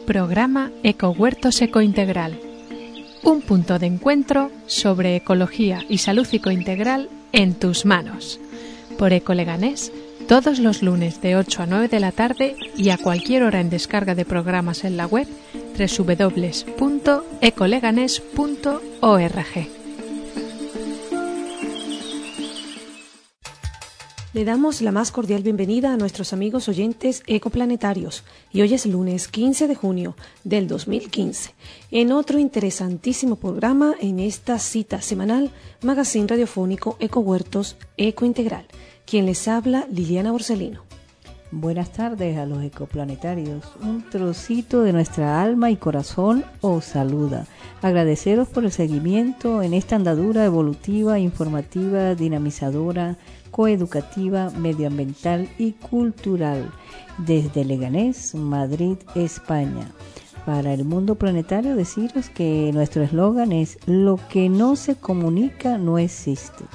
Programa Ecohuertos Ecointegral. Un punto de encuentro sobre ecología y salud ecointegral en tus manos. Por Ecoleganés, todos los lunes de 8 a 9 de la tarde y a cualquier hora en descarga de programas en la web www.ecoleganés.org. Le damos la más cordial bienvenida a nuestros amigos oyentes ecoplanetarios y hoy es lunes 15 de junio del 2015 en otro interesantísimo programa en esta cita semanal Magazine Radiofónico Ecohuertos Ecointegral. Quien les habla, Liliana Borsellino. Buenas tardes a los ecoplanetarios. Un trocito de nuestra alma y corazón os saluda. Agradeceros por el seguimiento en esta andadura evolutiva, informativa, dinamizadora, coeducativa, medioambiental y cultural desde Leganés, Madrid, España. Para el mundo planetario deciros que nuestro eslogan es: lo que no se comunica no existe.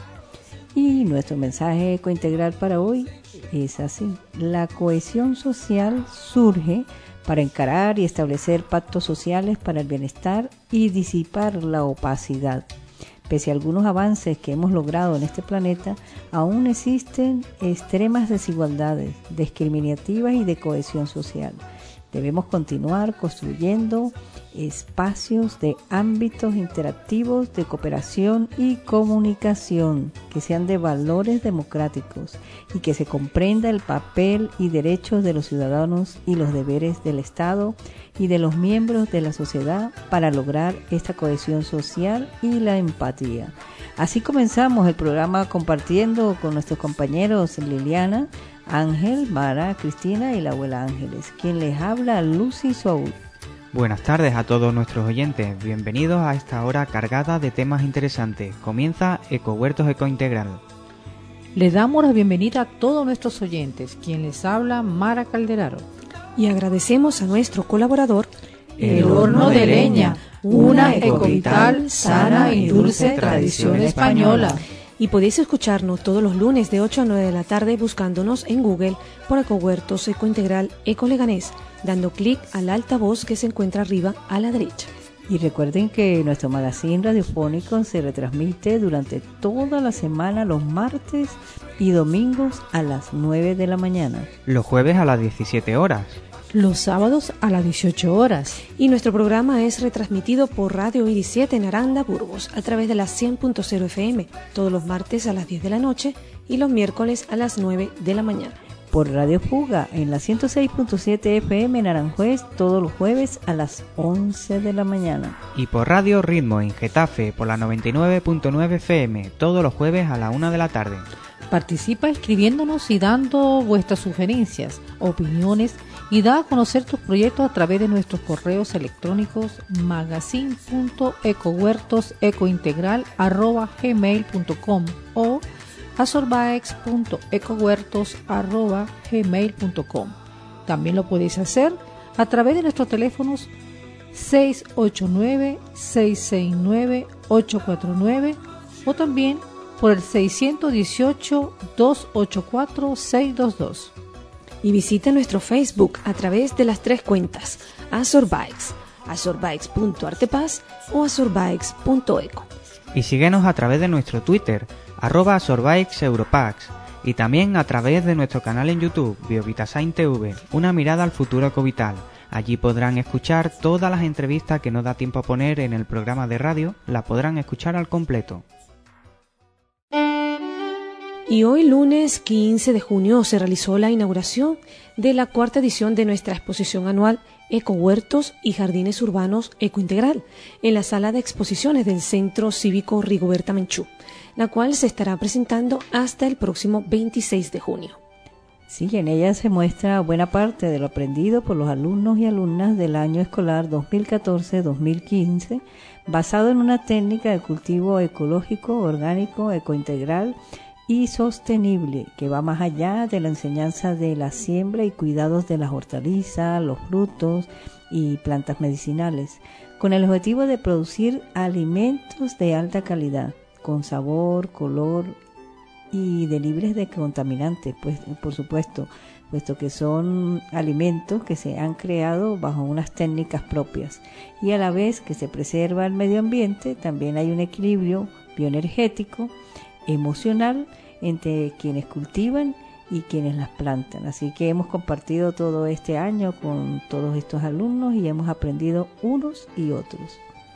Y nuestro mensaje ecointegral para hoy es así: la cohesión social surge para encarar y establecer pactos sociales para el bienestar y disipar la opacidad. Pese a algunos avances que hemos logrado en este planeta, aún existen extremas desigualdades discriminativas y de cohesión social. Debemos continuar construyendo espacios de ámbitos interactivos de cooperación y comunicación que sean de valores democráticos y que se comprenda el papel y derechos de los ciudadanos y los deberes del Estado y de los miembros de la sociedad para lograr esta cohesión social y la empatía. Así comenzamos el programa compartiendo con nuestros compañeros Liliana, Ángel, Mara, Cristina y la abuela Ángeles. Quien les habla, Lucy Soul. Buenas tardes a todos nuestros oyentes, bienvenidos a esta hora cargada de temas interesantes. Comienza Ecohuertos Ecointegral. Les damos la bienvenida a todos nuestros oyentes, quien les habla, Mara Calderaro. Y agradecemos a nuestro colaborador, El Horno de Leña, una ecovital, sana y dulce tradición española. Y podéis escucharnos todos los lunes de 8 a 9 de la tarde buscándonos en Google por Ecohuertos Ecointegral Ecoleganés, dando clic al altavoz que se encuentra arriba a la derecha. Y recuerden que nuestro magazine radiofónico se retransmite durante toda la semana los martes y domingos a las 9 de la mañana. Los jueves a las 17 horas. Los sábados a las 18 horas. Y nuestro programa es retransmitido por Radio Iris 7 en Aranda, Burgos, a través de la 100.0 FM, todos los martes a las 10 de la noche y los miércoles a las 9 de la mañana. Por Radio Fuga en la 106.7 FM en Aranjuez, todos los jueves a las 11 de la mañana. Y por Radio Ritmo en Getafe por la 99.9 FM, todos los jueves a la 1 de la tarde. Participa escribiéndonos y dando vuestras sugerencias, opiniones y da a conocer tus proyectos a través de nuestros correos electrónicos magazine.ecohuertosecointegral@gmail.com o azorbaex.ecohuertos@gmail.com. También lo podéis hacer a través de nuestros teléfonos 689-669-849 o también por el 618-284-622. Y visita nuestro Facebook a través de las 3 cuentas Azorbikes, azorbikes.artepaz o azorbikes.eco. Y síguenos a través de nuestro Twitter, @azorbikeseuropax, y también a través de nuestro canal en YouTube, Biovitasign TV, una mirada al futuro ecovital. Allí podrán escuchar todas las entrevistas que no da tiempo a poner en el programa de radio, las podrán escuchar al completo. Y hoy lunes 15 de junio se realizó la inauguración de la 4ª edición de nuestra exposición anual Ecohuertos y Jardines Urbanos Ecointegral en la sala de exposiciones del Centro Cívico Rigoberta Menchú, la cual se estará presentando hasta el próximo 26 de junio. Sí, en ella se muestra buena parte de lo aprendido por los alumnos y alumnas del año escolar 2014-2015, basado en una técnica de cultivo ecológico, orgánico, ecointegral y sostenible, que va más allá de la enseñanza de la siembra y cuidados de las hortalizas, los frutos y plantas medicinales, con el objetivo de producir alimentos de alta calidad, con sabor, color y de libres de contaminantes, pues por supuesto, puesto que son alimentos que se han creado bajo unas técnicas propias, y a la vez que se preserva el medio ambiente, también hay un equilibrio bioenergético, emocional entre quienes cultivan y quienes las plantan. Así que hemos compartido todo este año con todos estos alumnos y hemos aprendido unos y otros.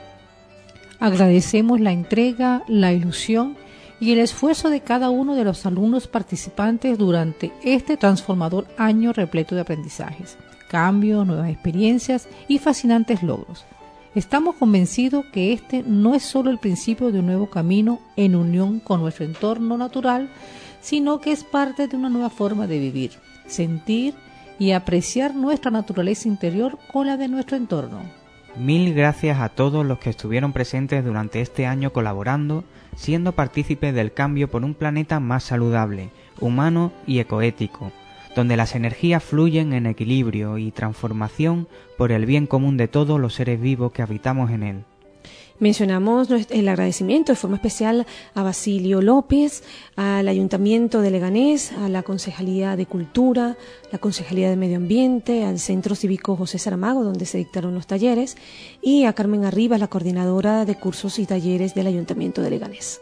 Agradecemos la entrega, la ilusión y el esfuerzo de cada uno de los alumnos participantes durante este transformador año repleto de aprendizajes, cambios, nuevas experiencias y fascinantes logros. Estamos convencidos que este no es solo el principio de un nuevo camino en unión con nuestro entorno natural, sino que es parte de una nueva forma de vivir, sentir y apreciar nuestra naturaleza interior con la de nuestro entorno. Mil gracias a todos los que estuvieron presentes durante este año colaborando, siendo partícipes del cambio por un planeta más saludable, humano y ecoético, donde las energías fluyen en equilibrio y transformación por el bien común de todos los seres vivos que habitamos en él. Mencionamos el agradecimiento de forma especial a Basilio López, al Ayuntamiento de Leganés, a la Concejalía de Cultura, la Concejalía de Medio Ambiente, al Centro Cívico José Saramago, donde se dictaron los talleres, y a Carmen Arribas, la coordinadora de cursos y talleres del Ayuntamiento de Leganés.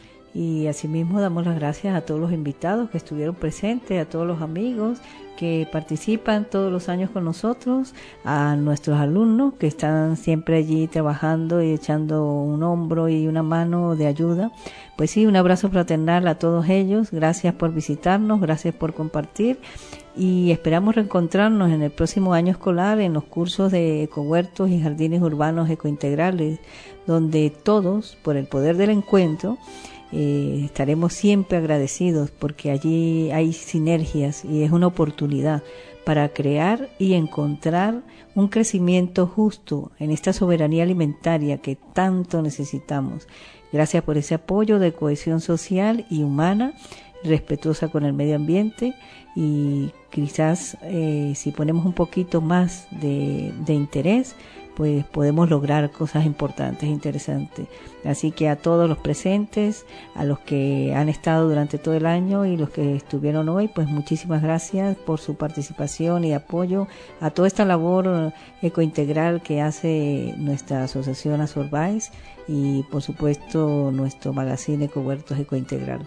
Y asimismo damos las gracias a todos los invitados que estuvieron presentes, a todos los amigos que participan todos los años con nosotros, a nuestros alumnos que están siempre allí trabajando y echando un hombro y una mano de ayuda. Pues sí, un abrazo fraternal a todos ellos. Gracias por visitarnos, gracias por compartir y esperamos reencontrarnos en el próximo año escolar en los cursos de ecohuertos y jardines urbanos ecointegrales, donde todos, por el poder del encuentro, estaremos siempre agradecidos porque allí hay sinergias y es una oportunidad para crear y encontrar un crecimiento justo en esta soberanía alimentaria que tanto necesitamos. Gracias por ese apoyo de cohesión social y humana, respetuosa con el medio ambiente, y quizás si ponemos un poquito más de interés, pues podemos lograr cosas importantes, interesantes. Así que a todos los presentes, a los que han estado durante todo el año y los que estuvieron hoy, pues muchísimas gracias por su participación y apoyo a toda esta labor ecointegral que hace nuestra asociación Azorbais y por supuesto nuestro magazine Ecohuertos Ecointegral.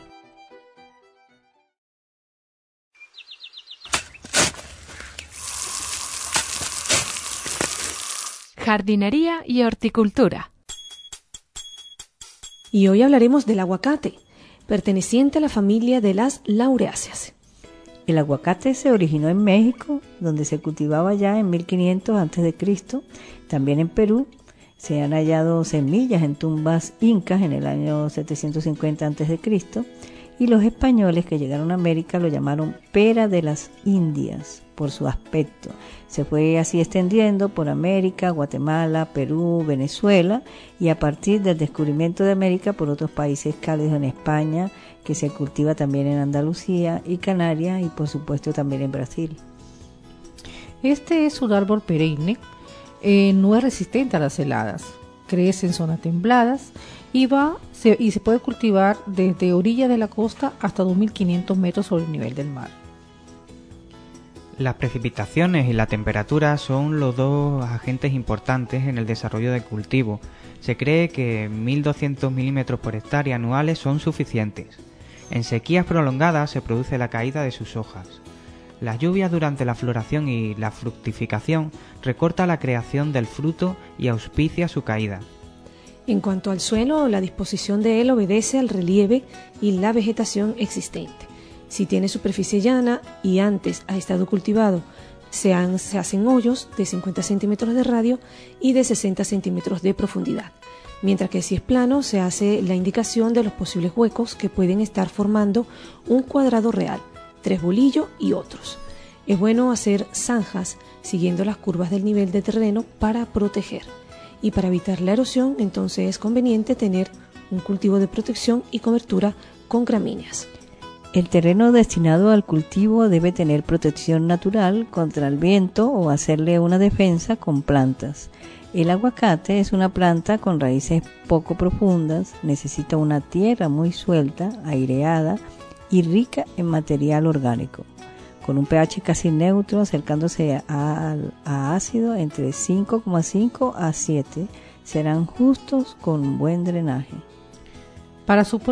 Jardinería y horticultura. Y hoy hablaremos del aguacate, perteneciente a la familia de las laureáceas. El aguacate se originó en México, donde se cultivaba ya en 1500 a.C. También en Perú se han hallado semillas en tumbas incas en el año 750 a.C. Y los españoles que llegaron a América lo llamaron pera de las Indias por su aspecto. Se fue así extendiendo por América, Guatemala, Perú, Venezuela y a partir del descubrimiento de América por otros países cálidos en España, que se cultiva también en Andalucía y Canarias y por supuesto también en Brasil. Este es un árbol perenne, no es resistente a las heladas, crece en zonas templadas y se puede cultivar desde orilla de la costa hasta 2.500 metros sobre el nivel del mar. Las precipitaciones y la temperatura son los dos agentes importantes en el desarrollo del cultivo. Se cree que 1.200 milímetros por hectárea anuales son suficientes. En sequías prolongadas se produce la caída de sus hojas. Las lluvias durante la floración y la fructificación recorta la creación del fruto y auspicia su caída. En cuanto al suelo, la disposición de él obedece al relieve y la vegetación existente. Si tiene superficie llana y antes ha estado cultivado, se hacen hoyos de 50 centímetros de radio y de 60 centímetros de profundidad. Mientras que si es plano, se hace la indicación de los posibles huecos que pueden estar formando un cuadrado real, 3 bolillos y otros. Es bueno hacer zanjas siguiendo las curvas del nivel de terreno para proteger. Y para evitar la erosión, entonces es conveniente tener un cultivo de protección y cobertura con gramíneas. El terreno destinado al cultivo debe tener protección natural contra el viento o hacerle una defensa con plantas. El aguacate es una planta con raíces poco profundas, necesita una tierra muy suelta, aireada y rica en material orgánico, con un pH casi neutro, acercándose a ácido entre 5,5 a 7. Serán justos con buen drenaje. Para su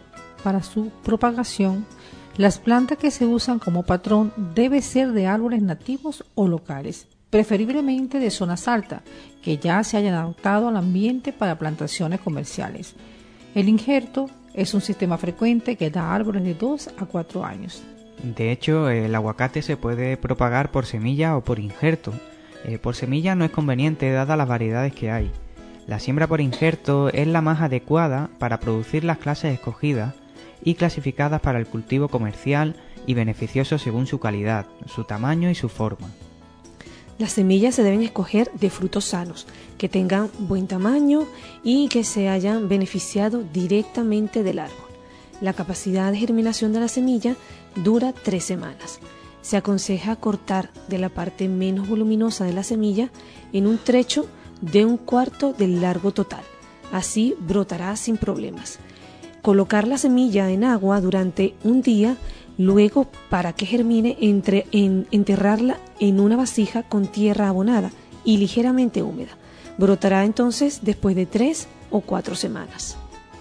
propagación, las plantas que se usan como patrón deben ser de árboles nativos o locales, preferiblemente de zonas altas, que ya se hayan adaptado al ambiente para plantaciones comerciales. El injerto es un sistema frecuente que da árboles de 2 a 4 años. De hecho, el aguacate se puede propagar por semilla o por injerto. Por semilla no es conveniente dadas las variedades que hay. La siembra por injerto es la más adecuada para producir las clases escogidas y clasificadas para el cultivo comercial y beneficioso según su calidad, su tamaño y su forma. Las semillas se deben escoger de frutos sanos, que tengan buen tamaño y que se hayan beneficiado directamente del árbol. La capacidad de germinación de la semilla dura 3 semanas. Se aconseja cortar de la parte menos voluminosa de la semilla en un trecho de 1/4 del largo total. Así brotará sin problemas. Colocar la semilla en agua durante un día, luego para que germine enterrarla en una vasija con tierra abonada y ligeramente húmeda. Brotará entonces después de 3 o 4 semanas.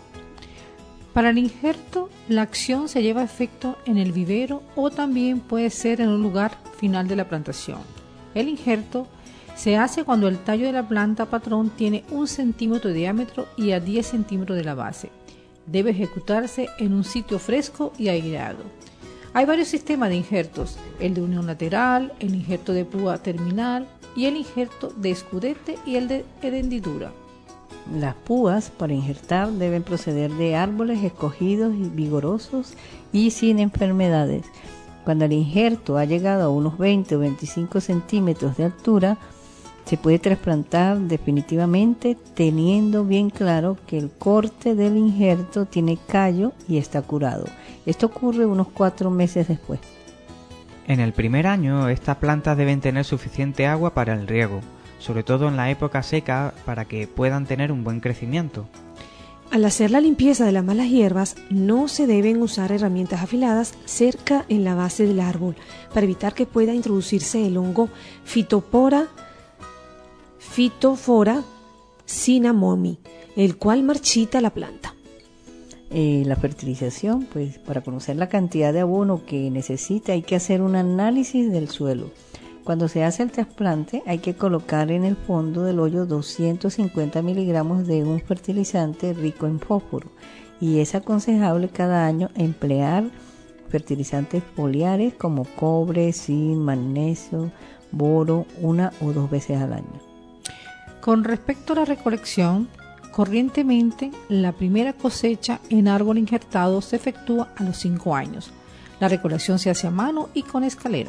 Para el injerto, la acción se lleva a efecto en el vivero o también puede ser en un lugar final de la plantación. El injerto se hace cuando el tallo de la planta patrón tiene 1 centímetro de diámetro y a 10 centímetros de la base. Debe ejecutarse en un sitio fresco y aireado. Hay varios sistemas de injertos, el de unión lateral, el injerto de púa terminal y el injerto de escudete y el de hendidura. Las púas para injertar deben proceder de árboles escogidos y vigorosos y sin enfermedades. Cuando el injerto ha llegado a unos 20 o 25 centímetros de altura, se puede trasplantar definitivamente, teniendo bien claro que el corte del injerto tiene callo y está curado. Esto ocurre unos 4 meses después. En el primer año, estas plantas deben tener suficiente agua para el riego, sobre todo en la época seca, para que puedan tener un buen crecimiento. Al hacer la limpieza de las malas hierbas, no se deben usar herramientas afiladas cerca en la base del árbol, para evitar que pueda introducirse el hongo Phytophthora cinnamomi, el cual marchita la planta. La fertilización, pues para conocer la cantidad de abono que necesita hay que hacer un análisis del suelo. Cuando se hace el trasplante hay que colocar en el fondo del hoyo 250 miligramos de un fertilizante rico en fósforo y es aconsejable cada año emplear fertilizantes foliares como cobre, zinc, magnesio, boro 1 o 2 veces al año. Con respecto a la recolección, corrientemente la primera cosecha en árbol injertado se efectúa a los 5 años. La recolección se hace a mano y con escalera.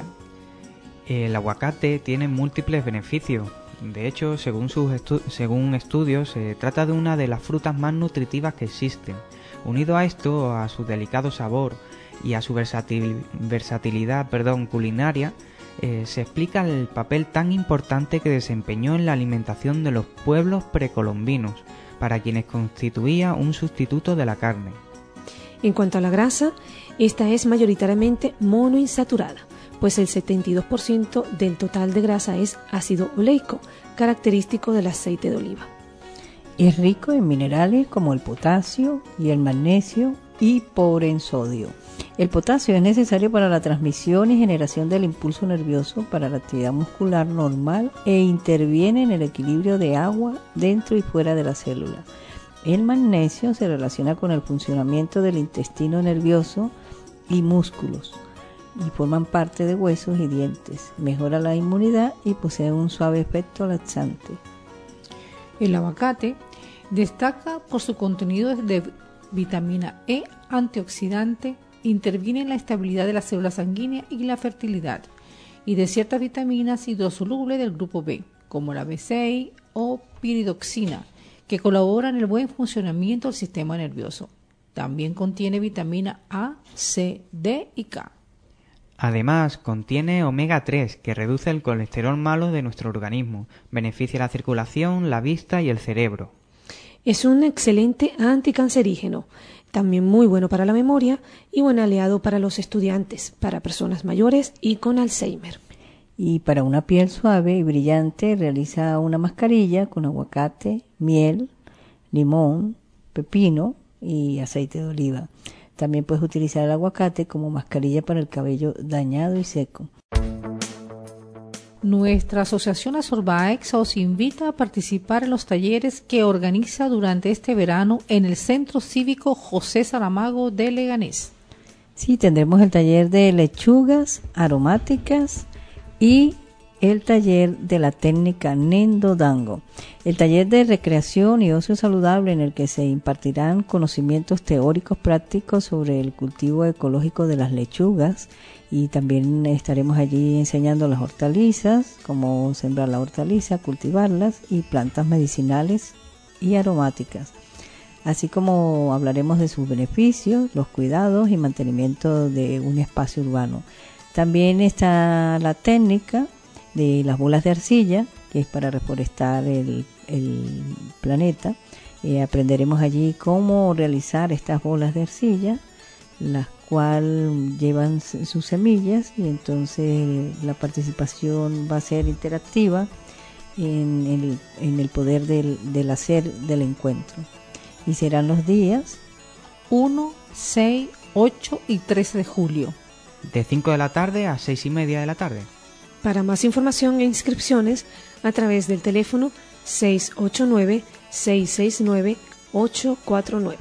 El aguacate tiene múltiples beneficios. De hecho, según estudios, se trata de una de las frutas más nutritivas que existen. Unido a esto, a su delicado sabor y a su versatilidad culinaria, se explica el papel tan importante que desempeñó en la alimentación de los pueblos precolombinos, para quienes constituía un sustituto de la carne. En cuanto a la grasa, esta es mayoritariamente monoinsaturada, pues el 72% del total de grasa es ácido oleico, característico del aceite de oliva. Es rico en minerales como el potasio y el magnesio y pobre en sodio. El potasio es necesario para la transmisión y generación del impulso nervioso, para la actividad muscular normal e interviene en el equilibrio de agua dentro y fuera de la célula. El magnesio se relaciona con el funcionamiento del intestino nervioso y músculos y forman parte de huesos y dientes. Mejora la inmunidad y posee un suave efecto laxante. El aguacate destaca por su contenido de vitamina E antioxidante, interviene en la estabilidad de la célula sanguínea y la fertilidad, y de ciertas vitaminas hidrosolubles del grupo B, como la B6 o piridoxina, que colaboran en el buen funcionamiento del sistema nervioso. También contiene vitamina A, C, D y K. Además, contiene omega 3, que reduce el colesterol malo de nuestro organismo, beneficia la circulación, la vista y el cerebro. Es un excelente anticancerígeno. También muy bueno para la memoria y buen aliado para los estudiantes, para personas mayores y con Alzheimer. Y para una piel suave y brillante, realiza una mascarilla con aguacate, miel, limón, pepino y aceite de oliva. También puedes utilizar el aguacate como mascarilla para el cabello dañado y seco. Nuestra asociación Azorbaex os invita a participar en los talleres que organiza durante este verano en el Centro Cívico José Saramago de Leganés. Sí, tendremos el taller de lechugas aromáticas y el taller de la técnica Nendo Dango. El taller de recreación y ocio saludable en el que se impartirán conocimientos teóricos prácticos sobre el cultivo ecológico de las lechugas y también estaremos allí enseñando las hortalizas, cómo sembrar la hortaliza, cultivarlas y plantas medicinales y aromáticas. Así como hablaremos de sus beneficios, los cuidados y mantenimiento de un espacio urbano. También está la técnica de las bolas de arcilla, que es para reforestar el planeta. Aprenderemos allí cómo realizar estas bolas de arcilla, las cuales llevan sus semillas y entonces la participación va a ser interactiva en el poder del hacer del encuentro. Y serán los días 1, 6, 8 y 13 de julio. De 5 de la tarde a 6:30 de la tarde. Para más información e inscripciones, a través del teléfono 689-669-849.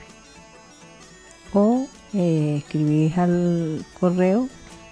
O escribís al correo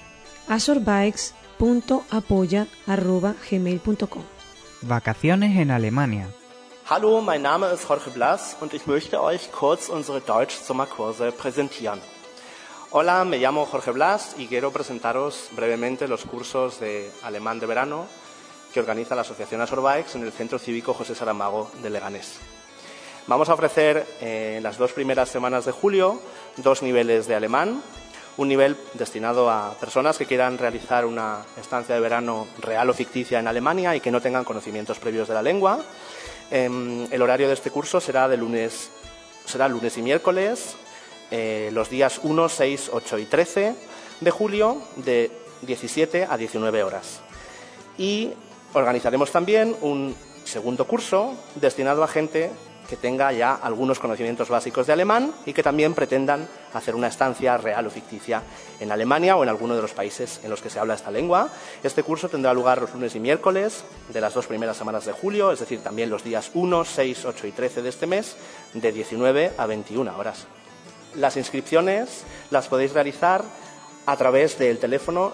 azorbaex.apoya@gmail.com. Vacaciones en Alemania. Hallo, mein Name ist Jorge Blas und ich möchte euch kurz unsere Deutsch-Sommerkurse präsentieren. Hola, me llamo Jorge Blas y quiero presentaros brevemente los cursos de alemán de verano que organiza la Asociación Azorbaex en el Centro Cívico José Saramago de Leganés. Vamos a ofrecer en las 2 primeras semanas de julio 2 niveles de alemán, un nivel destinado a personas que quieran realizar una estancia de verano real o ficticia en Alemania y que no tengan conocimientos previos de la lengua. El horario de este curso será lunes y miércoles, los días 1, 6, 8 y 13 de julio de 17 a 19 horas. Y organizaremos también un segundo curso destinado a gente que tenga ya algunos conocimientos básicos de alemán y que también pretendan hacer una estancia real o ficticia en Alemania o en alguno de los países en los que se habla esta lengua. Este curso tendrá lugar los lunes y miércoles de las 2 primeras semanas de julio, es decir, también los días 1, 6, 8 y 13 de este mes, de 19 a 21 horas. Las inscripciones las podéis realizar a través del teléfono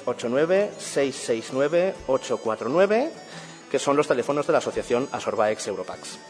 689-669-849, que son los teléfonos de la Asociación Azorbaex Europax.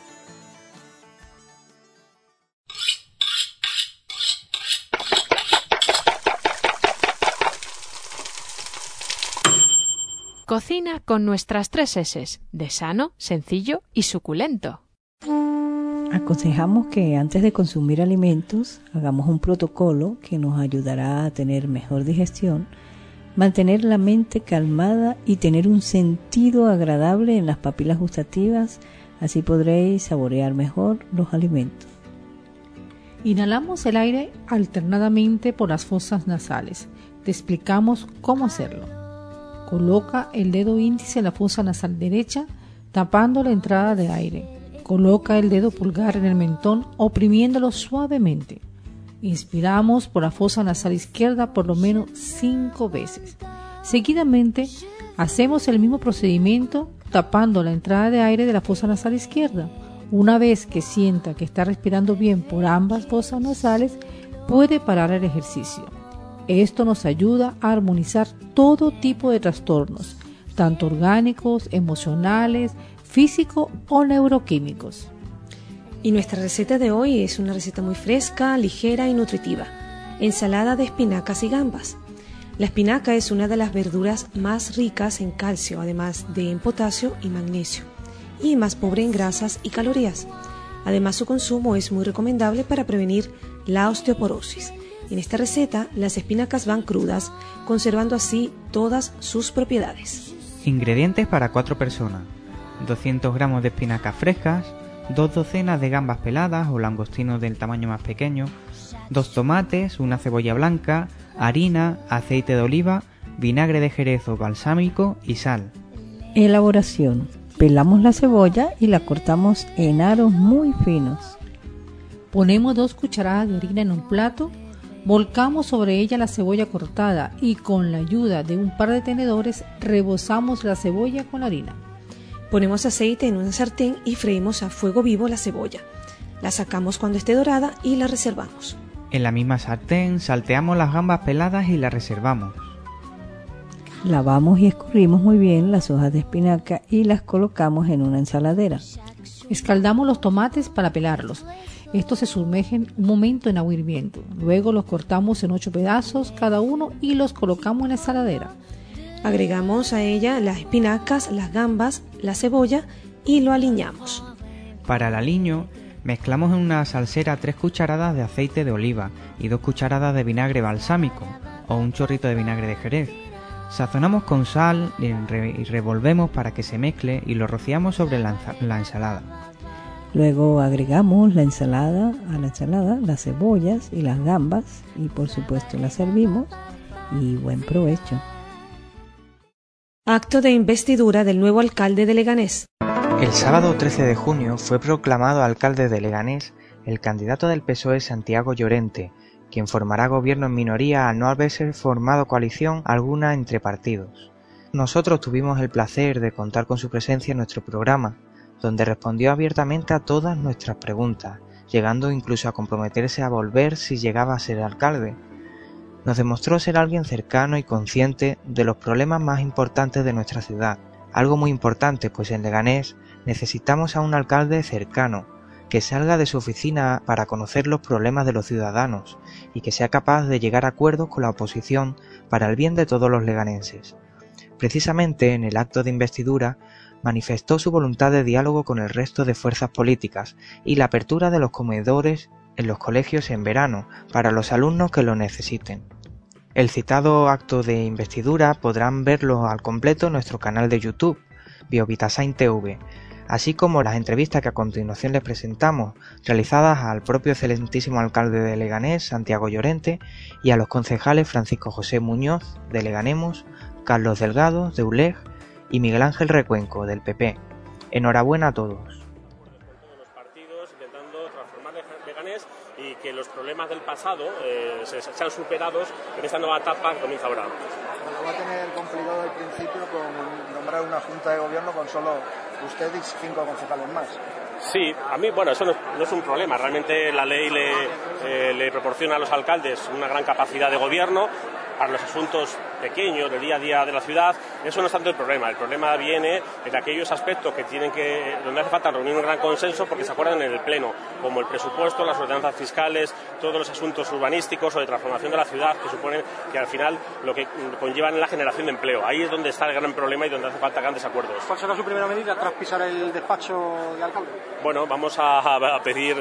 Cocina con nuestras 3 S's, de sano, sencillo y suculento. Aconsejamos que antes de consumir alimentos hagamos un protocolo que nos ayudará a tener mejor digestión, mantener la mente calmada y tener un sentido agradable en las papilas gustativas, así podréis saborear mejor los alimentos. Inhalamos el aire alternadamente por las fosas nasales. Te explicamos cómo hacerlo. Coloca el dedo índice en la fosa nasal derecha, tapando la entrada de aire. Coloca el dedo pulgar en el mentón, oprimiéndolo suavemente. Inspiramos por la fosa nasal izquierda por lo menos 5 veces. Seguidamente, hacemos el mismo procedimiento tapando la entrada de aire de la fosa nasal izquierda. Una vez que sienta que está respirando bien por ambas fosas nasales, puede parar el ejercicio. Esto nos ayuda a armonizar todo tipo de trastornos, tanto orgánicos, emocionales, físicos o neuroquímicos. Y nuestra receta de hoy es una receta muy fresca, ligera y nutritiva. Ensalada de espinacas y gambas. La espinaca es una de las verduras más ricas en calcio, además de en potasio y magnesio, y más pobre en grasas y calorías. Además, su consumo es muy recomendable para prevenir la osteoporosis. En esta receta, las espinacas van crudas, conservando así todas sus propiedades. Ingredientes para 4 personas: 200 gramos de espinacas frescas, 2 docenas de gambas peladas o langostinos del tamaño más pequeño, 2 tomates, una cebolla blanca, harina, aceite de oliva, vinagre de jerez o balsámico y sal. Elaboración. Pelamos la cebolla y la cortamos en aros muy finos. Ponemos 2 cucharadas de harina en un plato, volcamos sobre ella la cebolla cortada y con la ayuda de un par de tenedores rebozamos la cebolla con la harina. Ponemos aceite en una sartén y freímos a fuego vivo la cebolla. La sacamos cuando esté dorada y la reservamos. En la misma sartén salteamos las gambas peladas y las reservamos. Lavamos y escurrimos muy bien las hojas de espinaca y las colocamos en una ensaladera. Escaldamos los tomates para pelarlos. Estos se sumergen un momento en agua hirviendo. Luego los cortamos en 8 pedazos cada uno y los colocamos en la ensaladera. Agregamos a ella las espinacas, las gambas, la cebolla y lo aliñamos. Para el aliño, mezclamos en una salsera 3 cucharadas de aceite de oliva y 2 cucharadas de vinagre balsámico o un chorrito de vinagre de jerez. Sazonamos con sal y revolvemos para que se mezcle y lo rociamos sobre la ensalada. Luego agregamos la ensalada, las cebollas y las gambas y por supuesto las servimos y buen provecho. Acto de investidura del nuevo alcalde de Leganés. El sábado 13 de junio fue proclamado alcalde de Leganés el candidato del PSOE Santiago Llorente, quien formará gobierno en minoría al no haberse formado coalición alguna entre partidos. Nosotros tuvimos el placer de contar con su presencia en nuestro programa, donde respondió abiertamente a todas nuestras preguntas, llegando incluso a comprometerse a volver si llegaba a ser alcalde. Nos demostró ser alguien cercano y consciente de los problemas más importantes de nuestra ciudad, algo muy importante, pues en Leganés necesitamos a un alcalde cercano, que salga de su oficina para conocer los problemas de los ciudadanos y que sea capaz de llegar a acuerdos con la oposición para el bien de todos los leganenses. Precisamente en el acto de investidura manifestó su voluntad de diálogo con el resto de fuerzas políticas y la apertura de los comedores en los colegios en verano para los alumnos que lo necesiten. El citado acto de investidura podrán verlo al completo en nuestro canal de YouTube, Biovitasain TV, así como las entrevistas que a continuación les presentamos, realizadas al propio excelentísimo alcalde de Leganés, Santiago Llorente, y a los concejales Francisco José Muñoz, de Leganemos, Carlos Delgado, de ULEG, y Miguel Ángel Recuenco, del PP. Enhorabuena a todos. Los partidos intentando transformar Leganés y que los problemas del pasado sean superados en esta nueva etapa que comienza ahora. Lo va a tener complicado al principio con nombrar una junta de gobierno con solo usted y 5 concejales más. Sí, a mí, bueno, eso no es un problema. Realmente la ley le proporciona a los alcaldes una gran capacidad de gobierno para los asuntos pequeños del día a día de la ciudad. Eso no es tanto el problema. El problema viene en aquellos aspectos donde hace falta reunir un gran consenso porque se acuerdan en el Pleno, como el presupuesto, las ordenanzas fiscales, todos los asuntos urbanísticos o de transformación de la ciudad que suponen que al final lo que conllevan la generación de empleo. Ahí es donde está el gran problema y donde hace falta grandes acuerdos. ¿Cuál será su primera medida tras pisar el despacho de alcalde? Bueno, vamos a pedir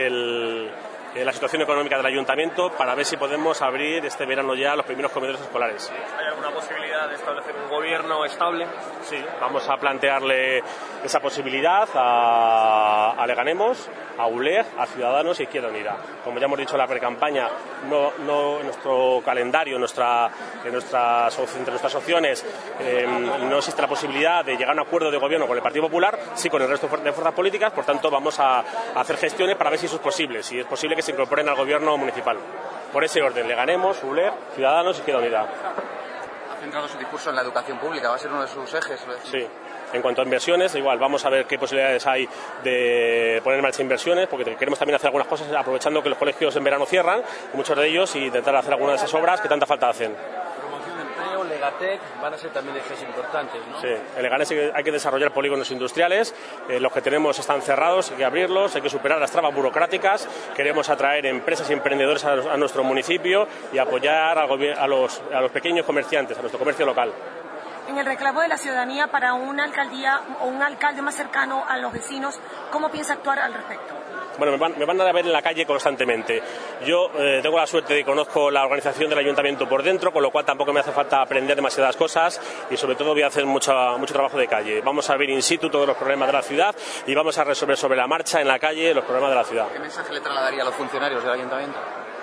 la situación económica del ayuntamiento para ver si podemos abrir este verano ya los primeros comedores escolares. ¿Hay alguna posibilidad de establecer un gobierno estable? Sí, vamos a plantearle esa posibilidad a Leganemos, a ULEG, a Ciudadanos y Izquierda Unida. Como ya hemos dicho en la precampaña, no en nuestro calendario, entre nuestras opciones, no existe la posibilidad de llegar a un acuerdo de gobierno con el Partido Popular, sí con el resto de fuerzas políticas, por tanto vamos a hacer gestiones para ver si eso es posible, si es posible que se incorporen al gobierno municipal. Por ese orden, Leganemos, ULEG, Ciudadanos y Izquierda Unida. Ha centrado su discurso en la educación pública, ¿va a ser uno de sus ejes? Sí. En cuanto a inversiones, igual, vamos a ver qué posibilidades hay de poner en marcha inversiones, porque queremos también hacer algunas cosas aprovechando que los colegios en verano cierran, muchos de ellos, y intentar hacer algunas de esas obras que tanta falta hacen. Promoción de empleo, Legatec, van a ser también ejes importantes, ¿no? Sí, en Leganés hay que desarrollar polígonos industriales, los que tenemos están cerrados, hay que abrirlos, hay que superar las trabas burocráticas, queremos atraer empresas y emprendedores a nuestro municipio y apoyar a los pequeños comerciantes, a nuestro comercio local. En el reclamo de la ciudadanía para una alcaldía o un alcalde más cercano a los vecinos, ¿cómo piensa actuar al respecto? Bueno, me van a ver en la calle constantemente. Yo tengo la suerte de que conozco la organización del ayuntamiento por dentro, con lo cual tampoco me hace falta aprender demasiadas cosas y sobre todo voy a hacer mucho trabajo de calle. Vamos a ver in situ todos los problemas de la ciudad y vamos a resolver sobre la marcha en la calle los problemas de la ciudad. ¿Qué mensaje le trasladaría a los funcionarios del ayuntamiento?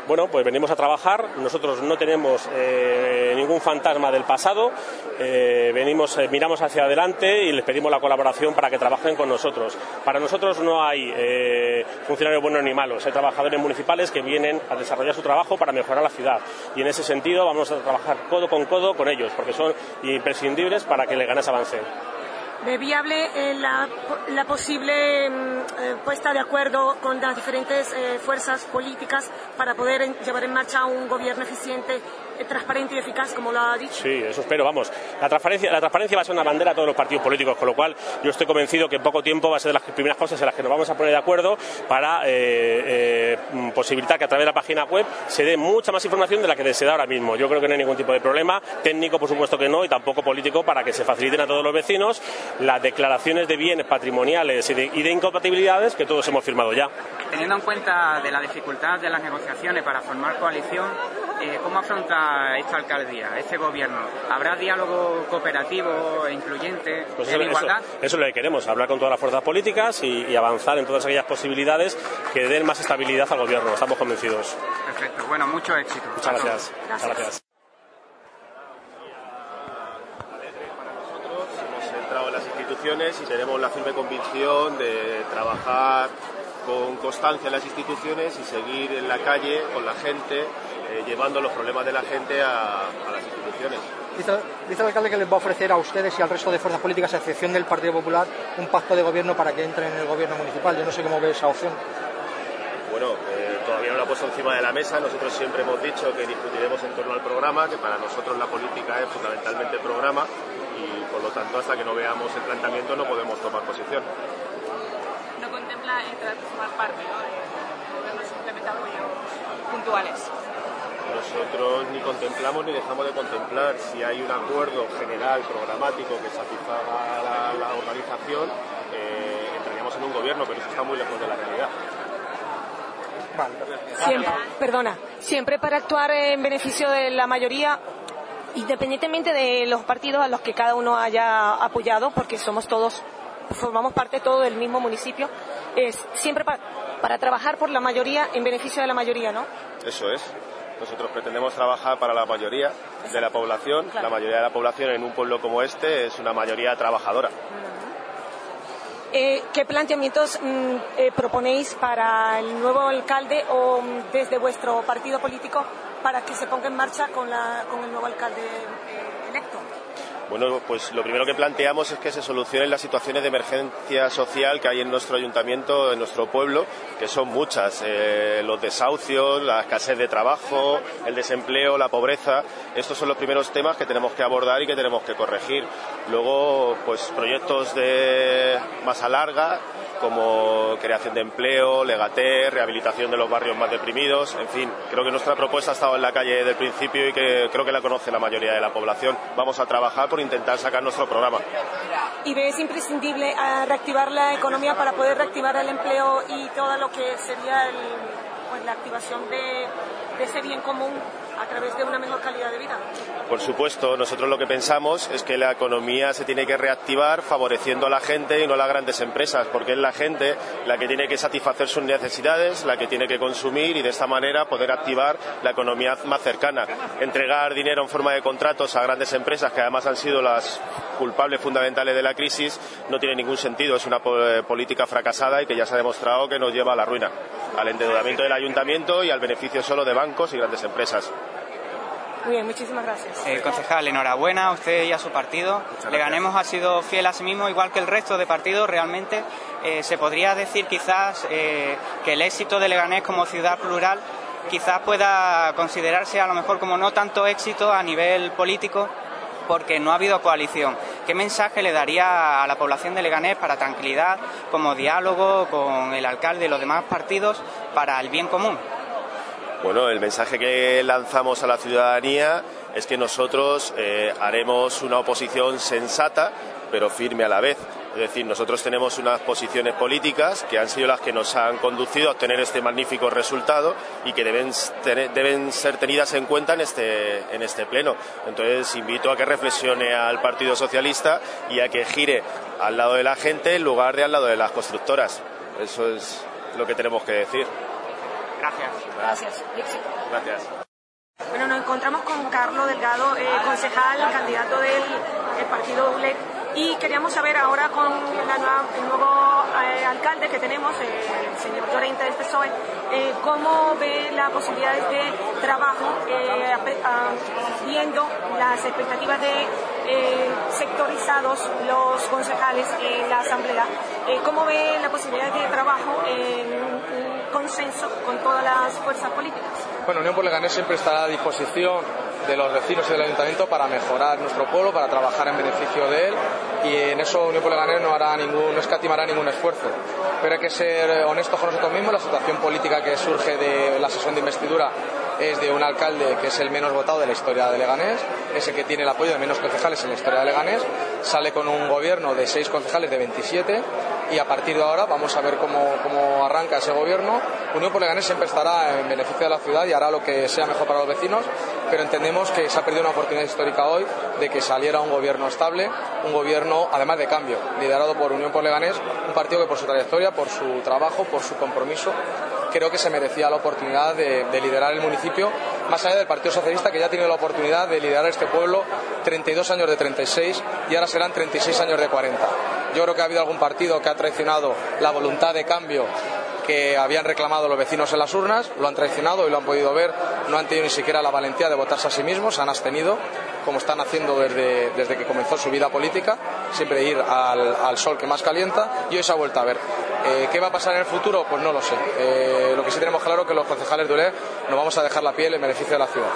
Bueno, pues venimos a trabajar, nosotros no tenemos ningún fantasma del pasado, miramos hacia adelante y les pedimos la colaboración para que trabajen con nosotros. Para nosotros no hay funcionarios buenos ni malos, hay trabajadores municipales que vienen a desarrollar su trabajo para mejorar la ciudad y en ese sentido vamos a trabajar codo con ellos porque son imprescindibles para que Leganés avance. ¿Ve viable la posible puesta de acuerdo con las diferentes fuerzas políticas para poder llevar en marcha un gobierno eficiente, transparente y eficaz, como lo ha dicho? Sí, eso espero, vamos. La transparencia va a ser una bandera a todos los partidos políticos, con lo cual yo estoy convencido que en poco tiempo va a ser de las primeras cosas en las que nos vamos a poner de acuerdo para posibilitar que a través de la página web se dé mucha más información de la que se da ahora mismo. Yo creo que no hay ningún tipo de problema, técnico por supuesto que no, y tampoco político, para que se faciliten a todos los vecinos las declaraciones de bienes patrimoniales y de incompatibilidades que todos hemos firmado ya. Teniendo en cuenta de la dificultad de las negociaciones para formar coalición, ¿cómo afronta esta alcaldía, este gobierno? ¿Habrá diálogo cooperativo e incluyente en igualdad? Eso es lo que queremos, hablar con todas las fuerzas políticas y avanzar en todas aquellas posibilidades que den más estabilidad al gobierno, estamos convencidos. Perfecto, bueno, mucho éxito. Muchas gracias. Muchas gracias. En las instituciones y tenemos la firme convicción de trabajar con constancia en las instituciones y seguir en la calle con la gente, llevando los problemas de la gente a las instituciones. Dice el alcalde que les va a ofrecer a ustedes y al resto de fuerzas políticas, a excepción del Partido Popular, un pacto de gobierno para que entren en el gobierno municipal. Yo no sé cómo ve esa opción. Bueno, todavía no lo ha puesto encima de la mesa. Nosotros siempre hemos dicho que discutiremos en torno al programa, que para nosotros la política es fundamentalmente el programa. Y por lo tanto, hasta que no veamos el planteamiento no podemos tomar posición. ¿No contempla entrar a formar parte de gobiernos simplemente apoyos puntuales? Nosotros ni contemplamos ni dejamos de contemplar. Si hay un acuerdo general, programático, que satisfaga a la organización, entraríamos en un gobierno, pero eso está muy lejos de la realidad. Siempre para actuar en beneficio de la mayoría, independientemente de los partidos a los que cada uno haya apoyado, porque formamos parte todo del mismo municipio, es siempre para trabajar por la mayoría, en beneficio de la mayoría, ¿no? Eso es. Nosotros pretendemos trabajar para la mayoría de la población. Claro. La mayoría de la población en un pueblo como este es una mayoría trabajadora. ¿Qué planteamientos proponéis para el nuevo alcalde o desde vuestro partido político para que se ponga en marcha con el nuevo alcalde electo? Bueno, pues lo primero que planteamos es que se solucionen las situaciones de emergencia social que hay en nuestro ayuntamiento, en nuestro pueblo, que son muchas. Los desahucios, la escasez de trabajo, el desempleo, la pobreza. Estos son los primeros temas que tenemos que abordar y que tenemos que corregir. Luego, pues proyectos de masa larga, como creación de empleo, Legaté, rehabilitación de los barrios más deprimidos, en fin, creo que nuestra propuesta ha estado en la calle desde el principio y que creo que la conoce la mayoría de la población. Vamos a trabajar por intentar sacar nuestro programa. ¿Y ves imprescindible reactivar la economía para poder reactivar el empleo y todo lo que sería la activación de ese bien común a través de una mejor calidad de vida? Por supuesto, nosotros lo que pensamos es que la economía se tiene que reactivar favoreciendo a la gente y no a las grandes empresas, porque es la gente la que tiene que satisfacer sus necesidades, la que tiene que consumir y de esta manera poder activar la economía más cercana. Entregar dinero en forma de contratos a grandes empresas, que además han sido las culpables fundamentales de la crisis, no tiene ningún sentido. Es una política fracasada y que ya se ha demostrado que nos lleva a la ruina, al endeudamiento del ayuntamiento y al beneficio solo de bancos y grandes empresas. Muy bien, muchísimas gracias. Concejal, enhorabuena a usted y a su partido. Leganés ha sido fiel a sí mismo, igual que el resto de partidos. Realmente se podría decir quizás que el éxito de Leganés como ciudad plural quizás pueda considerarse a lo mejor como no tanto éxito a nivel político, porque no ha habido coalición. ¿Qué mensaje le daría a la población de Leganés para tranquilidad, como diálogo con el alcalde y los demás partidos para el bien común? Bueno, el mensaje que lanzamos a la ciudadanía es que nosotros haremos una oposición sensata, pero firme a la vez. Es decir, nosotros tenemos unas posiciones políticas que han sido las que nos han conducido a obtener este magnífico resultado y que deben ser tenidas en cuenta en este pleno. Entonces, invito a que reflexione al Partido Socialista y a que gire al lado de la gente en lugar de al lado de las constructoras. Eso es lo que tenemos que decir. Gracias. Gracias. Gracias. Bueno, nos encontramos con Carlos Delgado, concejal, candidato del partido ULEC, y queríamos saber ahora con el nuevo alcalde que tenemos, el señor Llorente del PSOE, cómo ve las posibilidades de trabajo, viendo las expectativas de sectorizados los concejales en la Asamblea. ¿Cómo ve la posibilidad de trabajo en un consenso con todas las fuerzas políticas? Bueno, Unión por Leganés siempre estará a disposición de los vecinos y del Ayuntamiento para mejorar nuestro pueblo, para trabajar en beneficio de él, y en eso Unión por Leganés no escatimará ningún esfuerzo. Pero hay que ser honestos con nosotros mismos. La situación política que surge de la sesión de investidura es de un alcalde que es el menos votado de la historia de Leganés, es el que tiene el apoyo de menos concejales en la historia de Leganés, sale con un gobierno de 6 concejales de 27, y a partir de ahora vamos a ver cómo arranca ese gobierno. Unión por Leganés siempre estará en beneficio de la ciudad y hará lo que sea mejor para los vecinos, pero entendemos que se ha perdido una oportunidad histórica hoy de que saliera un gobierno estable, un gobierno además de cambio, liderado por Unión por Leganés, un partido que por su trayectoria, por su trabajo, por su compromiso, creo que se merecía la oportunidad de liderar el municipio, más allá del Partido Socialista, que ya ha tenido la oportunidad de liderar este pueblo 32 años de 36 y ahora serán 36 años de 40. Yo creo que ha habido algún partido que ha traicionado la voluntad de cambio que habían reclamado los vecinos en las urnas, lo han traicionado y lo han podido ver, no han tenido ni siquiera la valentía de votarse a sí mismos, se han abstenido, como están haciendo desde que comenzó su vida política, siempre ir al sol que más calienta, y hoy se ha vuelto a ver. ¿Qué va a pasar en el futuro? Pues no lo sé. Lo que sí tenemos claro es que los concejales de ULEC nos vamos a dejar la piel en beneficio de la ciudad.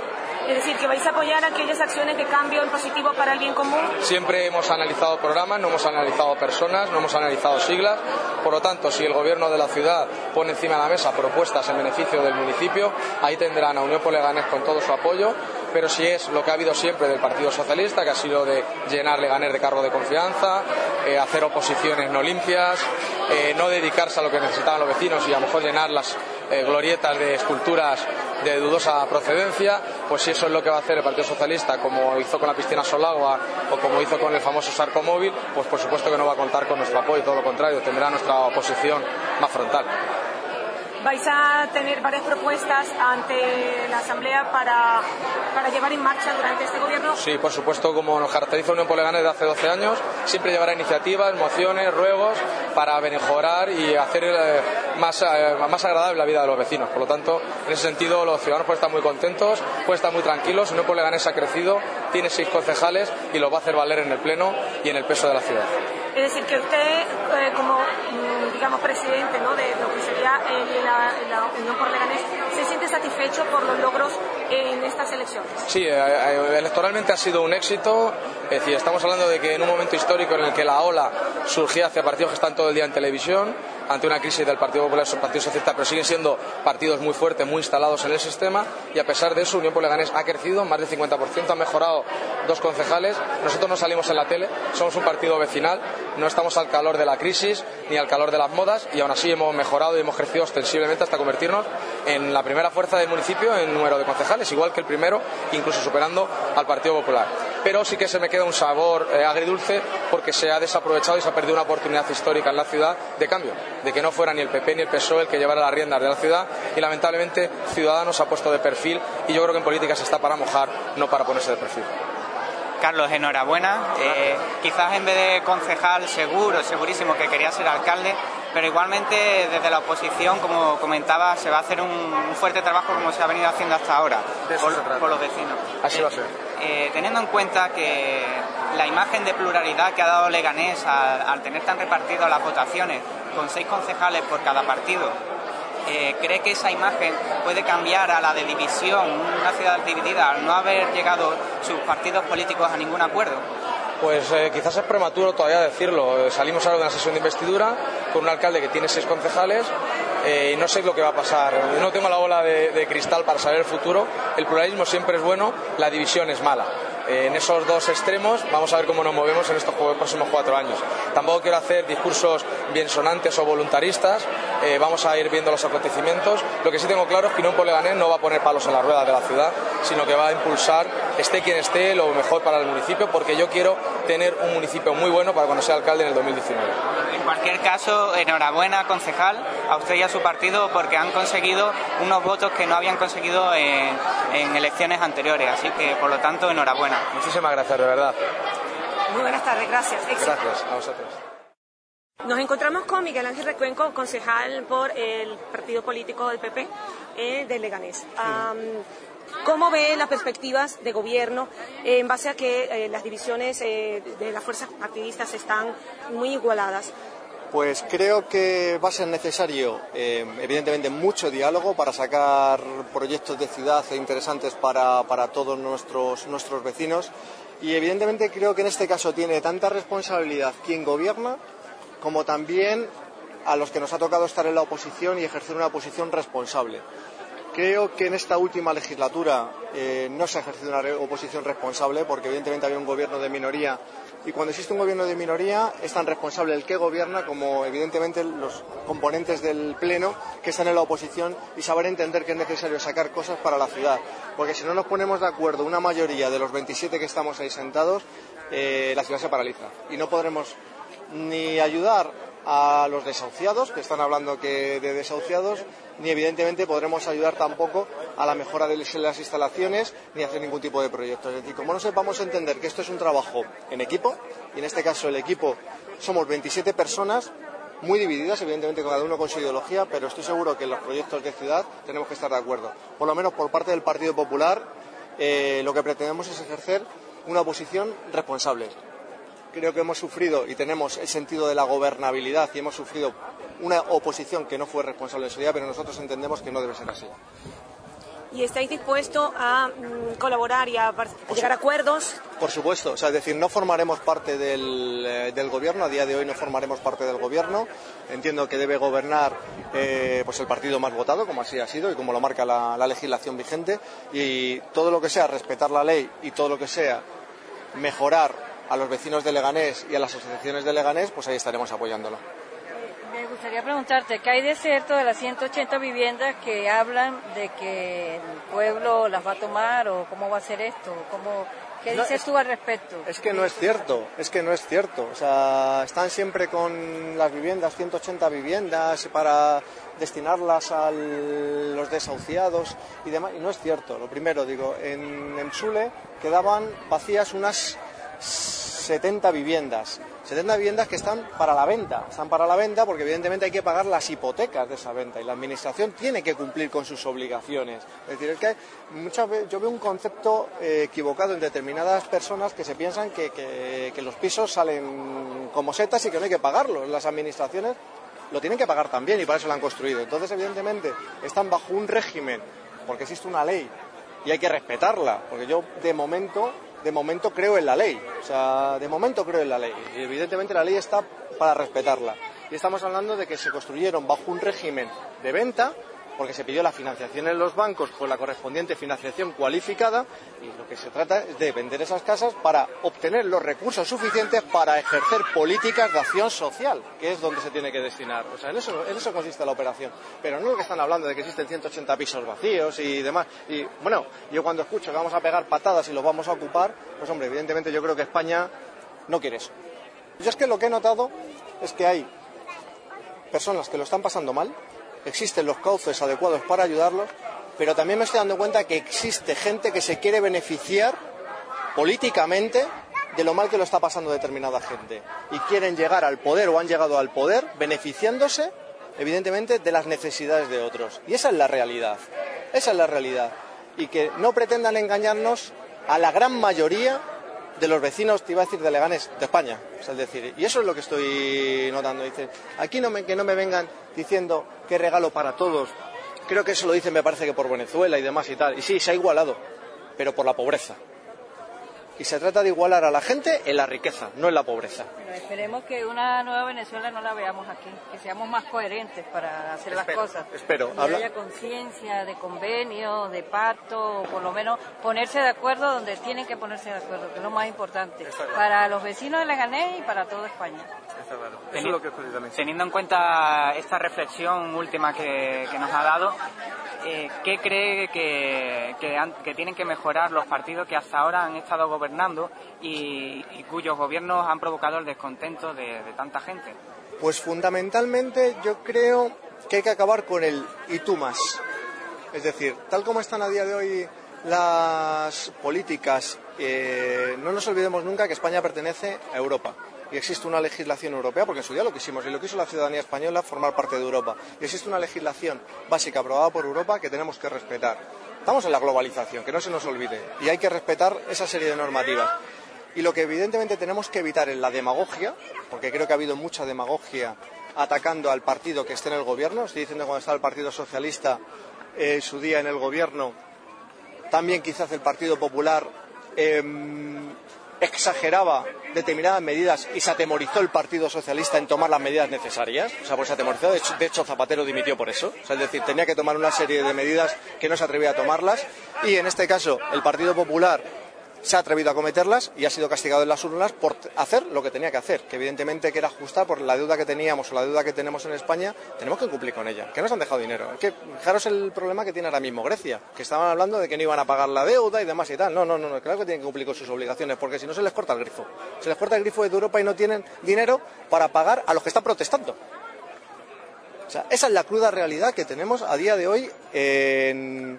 Es decir, que vais a apoyar aquellas acciones de cambio en positivo para el bien común. Siempre hemos analizado programas, no hemos analizado personas, no hemos analizado siglas. Por lo tanto, si el gobierno de la ciudad pone encima de la mesa propuestas en beneficio del municipio, ahí tendrán a Unión por Leganés con todo su apoyo. Pero si es lo que ha habido siempre del Partido Socialista, que ha sido de llenar Leganés de cargo de confianza, hacer oposiciones no limpias, no dedicarse a lo que necesitaban los vecinos y a lo mejor llenar las glorietas de esculturas de dudosa procedencia, pues si eso es lo que va a hacer el Partido Socialista, como hizo con la piscina Solagua o como hizo con el famoso Sarcomóvil, pues por supuesto que no va a contar con nuestro apoyo, todo lo contrario, tendrá nuestra oposición más frontal. ¿Vais a tener varias propuestas ante la Asamblea para llevar en marcha durante este gobierno? Sí, por supuesto, como nos caracteriza Unión por Leganés de hace 12 años, siempre llevará iniciativas, mociones, ruegos para mejorar y hacer más agradable la vida de los vecinos. Por lo tanto, en ese sentido, los ciudadanos pueden estar muy contentos, pueden estar muy tranquilos. Unión por Leganés ha crecido, tiene 6 concejales y los va a hacer valer en el Pleno y en el peso de la ciudad. Es decir, que usted, como digamos presidente, ¿no?, de lo que sería la Unión por Leganés, ¿se siente satisfecho por los logros en estas elecciones? Sí, electoralmente ha sido un éxito. Es decir, estamos hablando de que en un momento histórico en el que la ola surgía hacia partidos que están todo el día en televisión, ante una crisis del Partido Popular y del Partido Socialista, pero siguen siendo partidos muy fuertes, muy instalados en el sistema, y a pesar de eso Unión por Leganés ha crecido más del 50%, ha mejorado 2 concejales. Nosotros no salimos en la tele, somos un partido vecinal, no estamos al calor de la crisis ni al calor de las modas, y aún así hemos mejorado y hemos crecido ostensiblemente hasta convertirnos en la primera fuerza del municipio en número de concejales, igual que el primero, incluso superando al Partido Popular. Pero sí que se me queda un sabor agridulce, porque se ha desaprovechado y se ha perdido una oportunidad histórica en la ciudad de cambio, de que no fuera ni el PP ni el PSOE el que llevara las riendas de la ciudad, y lamentablemente Ciudadanos ha puesto de perfil, y yo creo que en política se está para mojar, no para ponerse de perfil. Carlos, enhorabuena. Quizás en vez de concejal segurísimo que quería ser alcalde, pero igualmente desde la oposición, como comentaba, se va a hacer un fuerte trabajo como se ha venido haciendo hasta ahora por los vecinos. Así va a ser. Teniendo en cuenta que la imagen de pluralidad que ha dado Leganés al tener tan repartidas las votaciones, con 6 concejales por cada partido, ¿cree que esa imagen puede cambiar a la de división, una ciudad dividida, al no haber llegado sus partidos políticos a ningún acuerdo? Pues quizás es prematuro todavía decirlo. Salimos ahora de una sesión de investidura con un alcalde que tiene 6 concejales y no sé lo que va a pasar. Yo no tengo la bola de cristal para saber el futuro. El pluralismo siempre es bueno, la división es mala. en esos dos extremos vamos a ver cómo nos movemos en estos próximos 4 años. Tampoco quiero hacer discursos biensonantes o voluntaristas, vamos a ir viendo los acontecimientos. Lo que sí tengo claro es que Unión por Leganés no va a poner palos en las ruedas de la ciudad, sino que va a impulsar, esté quien esté, lo mejor para el municipio, porque yo quiero tener un municipio muy bueno para cuando sea alcalde en el 2019. En cualquier caso, enhorabuena, concejal, a usted y a su partido, porque han conseguido unos votos que no habían conseguido en elecciones anteriores, así que por lo tanto enhorabuena. Muchísimas gracias, de verdad. Muy buenas tardes, gracias. Éxito. Gracias a vosotros. Nos encontramos con Miguel Ángel Recuenco, concejal por el partido político del PP de Leganés. ¿Cómo ve las perspectivas de gobierno en base a que las divisiones de las fuerzas partidistas están muy igualadas? Pues creo que va a ser necesario, evidentemente, mucho diálogo para sacar proyectos de ciudad interesantes para todos nuestros vecinos. Y evidentemente creo que en este caso tiene tanta responsabilidad quien gobierna como también a los que nos ha tocado estar en la oposición y ejercer una posición responsable. Creo que en esta última legislatura no se ha ejercido una oposición responsable porque evidentemente había un gobierno de minoría y cuando existe un gobierno de minoría es tan responsable el que gobierna como evidentemente los componentes del pleno que están en la oposición y saber entender que es necesario sacar cosas para la ciudad. Porque si no nos ponemos de acuerdo una mayoría de los 27 que estamos ahí sentados, la ciudad se paraliza y no podremos ni ayudar a los desahuciados, que están hablando de desahuciados, ni evidentemente podremos ayudar tampoco a la mejora de las instalaciones ni hacer ningún tipo de proyectos. Es decir, como no sepamos entender que esto es un trabajo en equipo, y en este caso el equipo somos 27 personas, muy divididas, evidentemente cada uno con su ideología, pero estoy seguro que en los proyectos de ciudad tenemos que estar de acuerdo. Por lo menos por parte del Partido Popular, lo que pretendemos es ejercer una oposición responsable. Creo que hemos sufrido y tenemos el sentido de la gobernabilidad y hemos sufrido una oposición que no fue responsable en su día, pero nosotros entendemos que no debe ser así. ¿Y estáis dispuestos a colaborar y a llegar a acuerdos? Por supuesto, o sea, es decir, no formaremos parte del gobierno, a día de hoy no formaremos parte del gobierno. Entiendo que debe gobernar pues el partido más votado, como así ha sido y como lo marca la legislación vigente, y todo lo que sea respetar la ley y todo lo que sea mejorar a los vecinos de Leganés y a las asociaciones de Leganés, pues ahí estaremos apoyándolo. Me gustaría preguntarte, ¿qué hay de cierto de las 180 viviendas que hablan de que el pueblo las va a tomar o cómo va a ser esto? ¿Qué dices tú al respecto? Es que no es cierto, O sea, están siempre con las viviendas, 180 viviendas para destinarlas a los desahuciados y demás, y no es cierto. Lo primero, digo, en Emsule quedaban vacías unas 70 viviendas que están para la venta porque evidentemente hay que pagar las hipotecas de esa venta y la administración tiene que cumplir con sus obligaciones. Es decir, es que muchas veces yo veo un concepto equivocado en determinadas personas que se piensan que los pisos salen como setas y que no hay que pagarlos. Las administraciones lo tienen que pagar también y para eso lo han construido. Entonces, evidentemente, están bajo un régimen porque existe una ley y hay que respetarla, porque yo de momento creo en la ley, y evidentemente la ley está para respetarla. Y estamos hablando de que se construyeron bajo un régimen de venta, porque se pidió la financiación en los bancos con la correspondiente financiación cualificada, y lo que se trata es de vender esas casas para obtener los recursos suficientes para ejercer políticas de acción social, que es donde se tiene que destinar. O sea, en eso consiste la operación. Pero no lo que están hablando de que existen 180 pisos vacíos y demás. Y bueno, yo cuando escucho que vamos a pegar patadas y los vamos a ocupar, pues hombre, evidentemente yo creo que España no quiere eso. Yo es que lo que he notado es que hay personas que lo están pasando mal, existen los cauces adecuados para ayudarlos, pero también me estoy dando cuenta que existe gente que se quiere beneficiar políticamente de lo mal que lo está pasando determinada gente y quieren llegar al poder o han llegado al poder beneficiándose evidentemente de las necesidades de otros, y esa es la realidad, y que no pretendan engañarnos a la gran mayoría de los vecinos, te iba a decir de Leganés, de España, es decir, y eso es lo que estoy notando. Dicen, aquí que no me vengan diciendo que regalo para todos. Creo que eso lo dicen, me parece que por Venezuela y demás y tal. Y sí, se ha igualado, pero por la pobreza. y se trata de igualar a la gente en la riqueza, no en la pobreza. Pero esperemos que una nueva Venezuela no la veamos aquí, que seamos más coherentes para hacer las cosas. Espero. Que haya conciencia de convenio, de pacto, o por lo menos ponerse de acuerdo donde tienen que ponerse de acuerdo, que es lo más importante, para los vecinos de Leganés y para toda España. Eso es lo que precisamente. Teniendo en cuenta esta reflexión última que nos ha dado, ¿qué cree que tienen que mejorar los partidos que hasta ahora han estado gobernando y cuyos gobiernos han provocado el descontento de tanta gente? Pues fundamentalmente yo creo que hay que acabar con el y tú más. Es decir, tal como están a día de hoy las políticas, no nos olvidemos nunca que España pertenece a Europa. Y existe una legislación europea, porque en su día lo quisimos, y lo quiso la ciudadanía española, formar parte de Europa. Y existe una legislación básica aprobada por Europa que tenemos que respetar. Estamos en la globalización, que no se nos olvide, y hay que respetar esa serie de normativas. Y lo que evidentemente tenemos que evitar es la demagogia, porque creo que ha habido mucha demagogia atacando al partido que esté en el gobierno. Estoy diciendo cuando estaba el Partido Socialista su día en el gobierno, también quizás el Partido Popular exageraba determinadas medidas y se atemorizó el Partido Socialista en tomar las medidas necesarias. O sea, pues se atemorizó, de hecho Zapatero dimitió por eso. O sea, es decir, tenía que tomar una serie de medidas que no se atrevía a tomarlas, y en este caso el Partido Popular se ha atrevido a cometerlas y ha sido castigado en las urnas por hacer lo que tenía que hacer, que evidentemente que era ajustar por la deuda que teníamos o la deuda que tenemos en España. Tenemos que cumplir con ella, que nos han dejado dinero. Es que fijaros el problema que tiene ahora mismo Grecia, que estaban hablando de que no iban a pagar la deuda y demás y tal. No, claro que tienen que cumplir con sus obligaciones, porque si no se les corta el grifo. Se les corta el grifo de Europa y no tienen dinero para pagar a los que están protestando. O sea, esa es la cruda realidad que tenemos a día de hoy en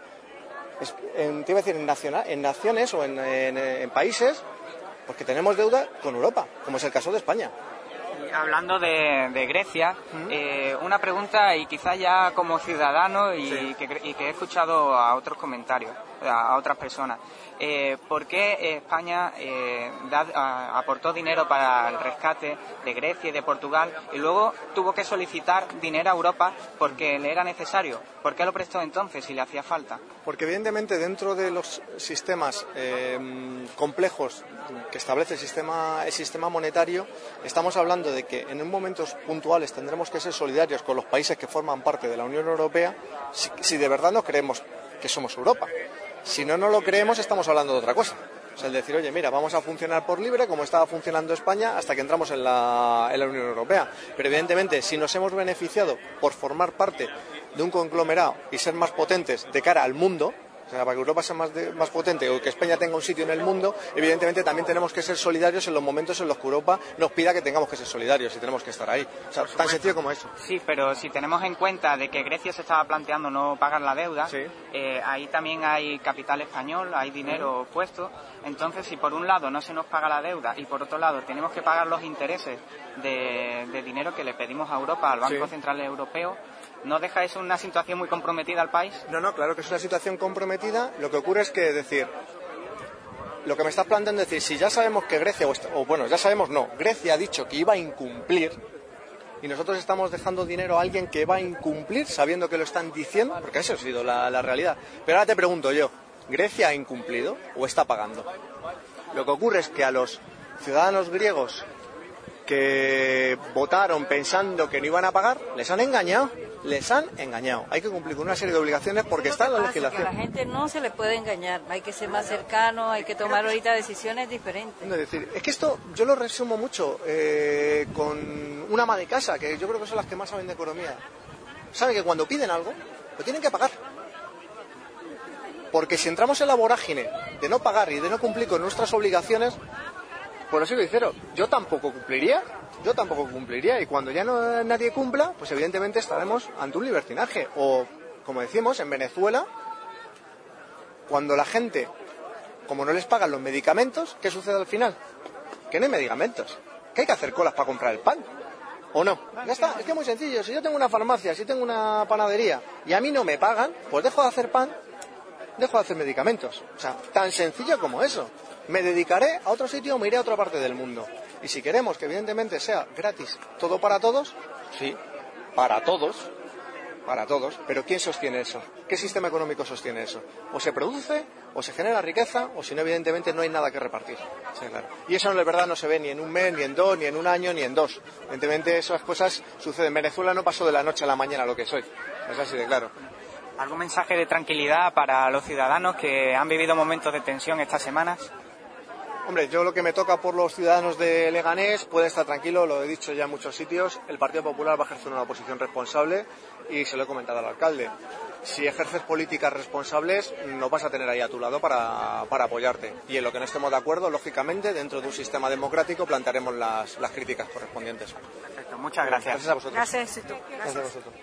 naciones o en países, pues que tenemos deuda con Europa, como es el caso de España. Hablando de Grecia, una pregunta, y quizás ya como ciudadano y que he escuchado a otros comentarios, a otras personas. ¿Por qué España aportó dinero para el rescate de Grecia y de Portugal y luego tuvo que solicitar dinero a Europa porque le era necesario? ¿Por qué lo prestó entonces si le hacía falta? Porque evidentemente dentro de los sistemas complejos que establece el sistema monetario, estamos hablando de que en momentos puntuales tendremos que ser solidarios con los países que forman parte de la Unión Europea si de verdad no creemos que somos Europa. Si no lo creemos, estamos hablando de otra cosa. O sea, el decir, oye, mira, vamos a funcionar por libre como estaba funcionando España hasta que entramos en la Unión Europea. Pero evidentemente, si nos hemos beneficiado por formar parte de un conglomerado y ser más potentes de cara al mundo, o sea, para que Europa sea más potente o que España tenga un sitio en el mundo, evidentemente también tenemos que ser solidarios en los momentos en los que Europa nos pida que tengamos que ser solidarios y tenemos que estar ahí. O sea, tan sencillo como eso. Sí, pero si tenemos en cuenta de que Grecia se estaba planteando no pagar la deuda, ahí también hay capital español, hay dinero puesto. Entonces, si por un lado no se nos paga la deuda y por otro lado tenemos que pagar los intereses de dinero que le pedimos a Europa, al Banco Central Europeo, ¿no deja eso una situación muy comprometida al país? No, claro que es una situación comprometida. Lo que ocurre es que, lo que me estás planteando es decir, si ya sabemos que Grecia, Grecia ha dicho que iba a incumplir, y nosotros estamos dejando dinero a alguien que va a incumplir sabiendo que lo están diciendo, porque eso ha sido la realidad. Pero ahora te pregunto yo, ¿Grecia ha incumplido o está pagando? Lo que ocurre es que a los ciudadanos griegos que votaron pensando que no iban a pagar, les han engañado. Hay que cumplir con una serie de obligaciones porque está en la legislación. Que a la gente no se le puede engañar, hay que ser más cercano, hay que tomar ahorita decisiones diferentes. Es decir, es que esto yo lo resumo mucho con una ama de casa, que yo creo que son las que más saben de economía. Saben que cuando piden algo, lo tienen que pagar. Porque si entramos en la vorágine de no pagar y de no cumplir con nuestras obligaciones, por eso sincero, yo tampoco cumpliría, y cuando ya nadie cumpla, pues evidentemente estaremos ante un libertinaje. O, como decimos, en Venezuela, cuando la gente, como no les pagan los medicamentos, ¿qué sucede al final? Que no hay medicamentos, que hay que hacer colas para comprar el pan, ¿o no? Ya está, es que es muy sencillo. Si yo tengo una farmacia, si tengo una panadería y a mí no me pagan, pues dejo de hacer pan, dejo de hacer medicamentos. O sea, tan sencillo como eso. Me dedicaré a otro sitio o me iré a otra parte del mundo. Y si queremos que evidentemente sea gratis todo para todos, sí, para todos, para todos, pero ¿quién sostiene eso? ¿Qué sistema económico sostiene eso? O se produce, o se genera riqueza, o si no, evidentemente no hay nada que repartir. Sí, claro. Y eso, de verdad, no se ve ni en un mes, ni en dos, ni en un año, ni en dos. Evidentemente, esas cosas suceden. En Venezuela no pasó de la noche a la mañana lo que soy. Es así de claro. ¿Algún mensaje de tranquilidad para los ciudadanos que han vivido momentos de tensión estas semanas? Hombre, yo lo que me toca por los ciudadanos de Leganés, pueden estar tranquilos, lo he dicho ya en muchos sitios, el Partido Popular va a ejercer una oposición responsable y se lo he comentado al alcalde. Si ejerces políticas responsables, nos vas a tener ahí a tu lado para apoyarte. Y en lo que no estemos de acuerdo, lógicamente, dentro de un sistema democrático, plantearemos las críticas correspondientes. Perfecto, muchas gracias. Gracias a vosotros. Gracias. Gracias a vosotros.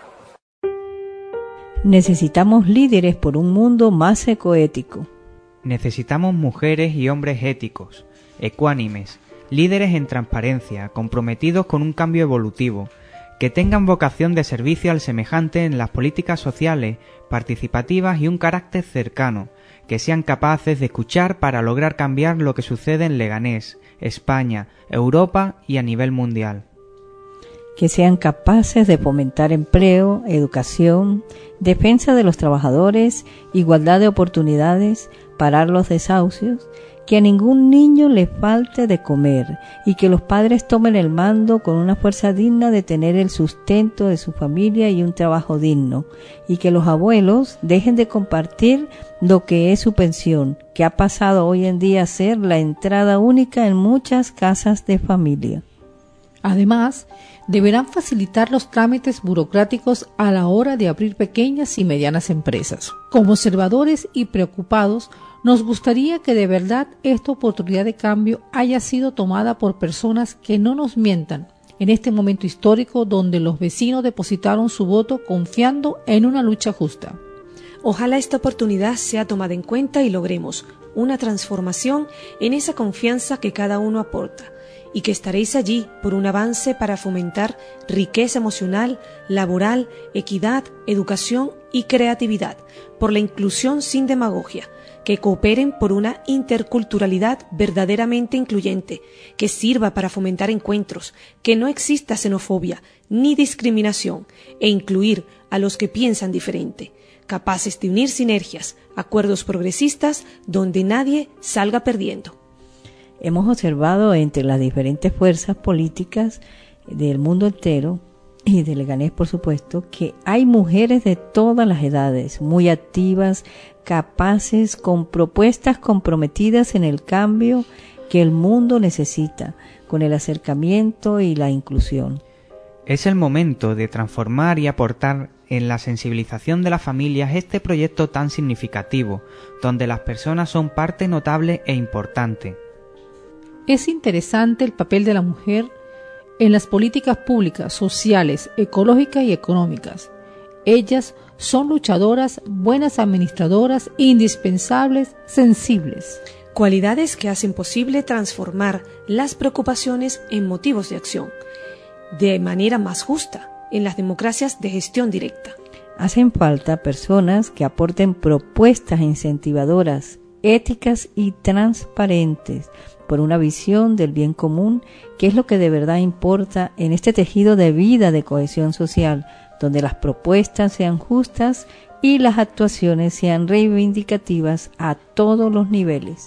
Necesitamos líderes por un mundo más ecoético. Necesitamos mujeres y hombres éticos, ecuánimes, líderes en transparencia, comprometidos con un cambio evolutivo, que tengan vocación de servicio al semejante en las políticas sociales, participativas y un carácter cercano, que sean capaces de escuchar para lograr cambiar lo que sucede en Leganés, España, Europa y a nivel mundial. Que sean capaces de fomentar empleo, educación, defensa de los trabajadores, igualdad de oportunidades, parar los desahucios, que a ningún niño le falte de comer y que los padres tomen el mando con una fuerza digna de tener el sustento de su familia y un trabajo digno, y que los abuelos dejen de compartir lo que es su pensión, que ha pasado hoy en día a ser la entrada única en muchas casas de familia. Además, deberán facilitar los trámites burocráticos a la hora de abrir pequeñas y medianas empresas. Como observadores y preocupados, nos gustaría que de verdad esta oportunidad de cambio haya sido tomada por personas que no nos mientan en este momento histórico donde los vecinos depositaron su voto confiando en una lucha justa. Ojalá esta oportunidad sea tomada en cuenta y logremos una transformación en esa confianza que cada uno aporta, y que estaréis allí por un avance para fomentar riqueza emocional, laboral, equidad, educación y creatividad, por la inclusión sin demagogia, que cooperen por una interculturalidad verdaderamente incluyente, que sirva para fomentar encuentros, que no exista xenofobia ni discriminación, e incluir a los que piensan diferente, capaces de unir sinergias, acuerdos progresistas donde nadie salga perdiendo. Hemos observado entre las diferentes fuerzas políticas del mundo entero y de Leganés, por supuesto, que hay mujeres de todas las edades, muy activas, capaces, con propuestas comprometidas en el cambio que el mundo necesita, con el acercamiento y la inclusión. Es el momento de transformar y aportar en la sensibilización de las familias este proyecto tan significativo, donde las personas son parte notable e importante. Es interesante el papel de la mujer en las políticas públicas, sociales, ecológicas y económicas. Ellas son luchadoras, buenas administradoras, indispensables, sensibles. Cualidades que hacen posible transformar las preocupaciones en motivos de acción, de manera más justa, en las democracias de gestión directa. Hacen falta personas que aporten propuestas incentivadoras, éticas y transparentes, por una visión del bien común, que es lo que de verdad importa en este tejido de vida de cohesión social, donde las propuestas sean justas y las actuaciones sean reivindicativas a todos los niveles.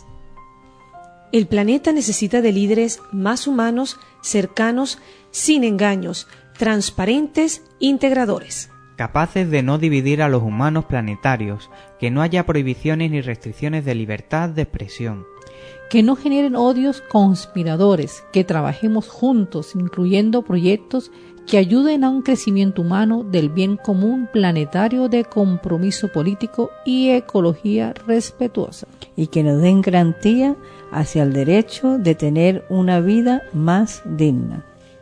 El planeta necesita de líderes más humanos, cercanos, sin engaños, transparentes, integradores. Capaces de no dividir a los humanos planetarios, que no haya prohibiciones ni restricciones de libertad de expresión. Que no generen odios conspiradores, que trabajemos juntos, incluyendo proyectos que ayuden a un crecimiento humano del bien común planetario de compromiso político y ecología respetuosa. Y que nos den garantía hacia el derecho de tener una vida más digna.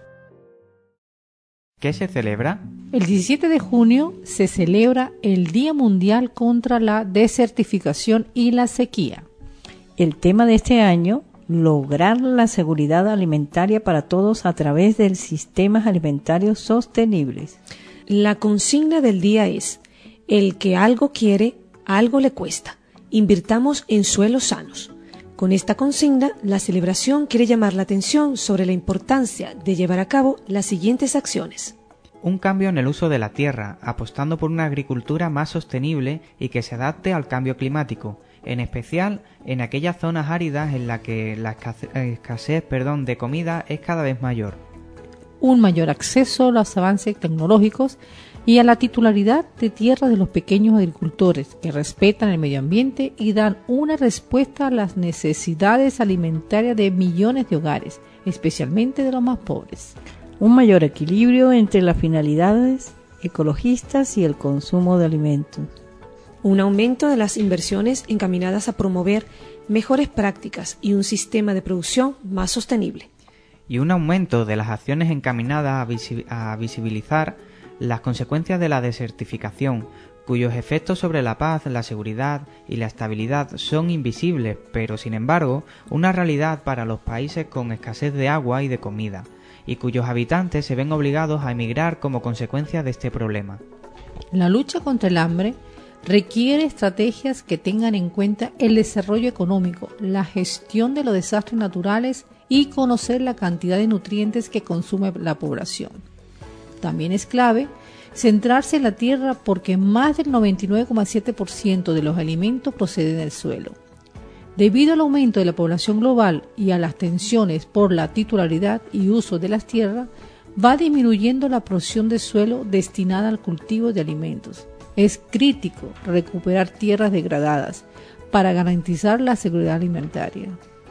¿Qué se celebra? El 17 de junio se celebra el Día Mundial contra la Desertificación y la Sequía. El tema de este año, lograr la seguridad alimentaria para todos a través de sistemas alimentarios sostenibles. La consigna del día es: el que algo quiere, algo le cuesta. Invirtamos en suelos sanos. Con esta consigna, la celebración quiere llamar la atención sobre la importancia de llevar a cabo las siguientes acciones. un cambio en el uso de la tierra, apostando por una agricultura más sostenible y que se adapte al cambio climático, en especial en aquellas zonas áridas en las que la escasez de comida es cada vez mayor. Un mayor acceso a los avances tecnológicos y a la titularidad de tierras de los pequeños agricultores que respetan el medio ambiente y dan una respuesta a las necesidades alimentarias de millones de hogares, especialmente de los más pobres. Un mayor equilibrio entre las finalidades ecologistas y el consumo de alimentos. Un aumento de las inversiones encaminadas a promover mejores prácticas y un sistema de producción más sostenible. Y un aumento de las acciones encaminadas a visibilizar las consecuencias de la desertificación, cuyos efectos sobre la paz, la seguridad y la estabilidad son invisibles, pero sin embargo una realidad para los países con escasez de agua y de comida, y cuyos habitantes se ven obligados a emigrar como consecuencia de este problema. La lucha contra el hambre requiere estrategias que tengan en cuenta el desarrollo económico, la gestión de los desastres naturales y conocer la cantidad de nutrientes que consume la población. También es clave centrarse en la tierra porque más del 99,7% de los alimentos proceden del suelo. Debido al aumento de la población global y a las tensiones por la titularidad y uso de las tierras, va disminuyendo la porción de suelo destinada al cultivo de alimentos. Es crítico recuperar tierras degradadas para garantizar la seguridad alimentaria.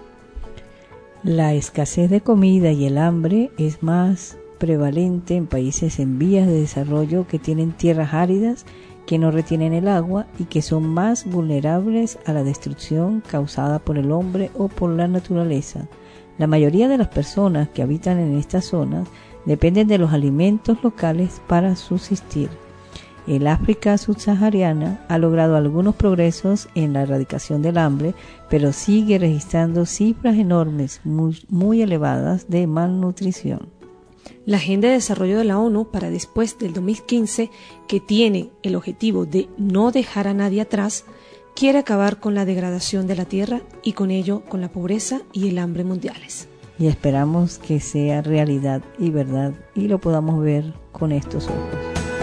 La escasez de comida y el hambre es más prevalente en países en vías de desarrollo que tienen tierras áridas, que no retienen el agua y que son más vulnerables a la destrucción causada por el hombre o por la naturaleza. La mayoría de las personas que habitan en estas zonas dependen de los alimentos locales para subsistir. El África subsahariana ha logrado algunos progresos en la erradicación del hambre, pero sigue registrando cifras enormes, muy elevadas de malnutrición. La Agenda de Desarrollo de la ONU para después del 2015, que tiene el objetivo de no dejar a nadie atrás, quiere acabar con la degradación de la tierra y con ello con la pobreza y el hambre mundiales. Y esperamos que sea realidad y verdad y lo podamos ver con estos ojos.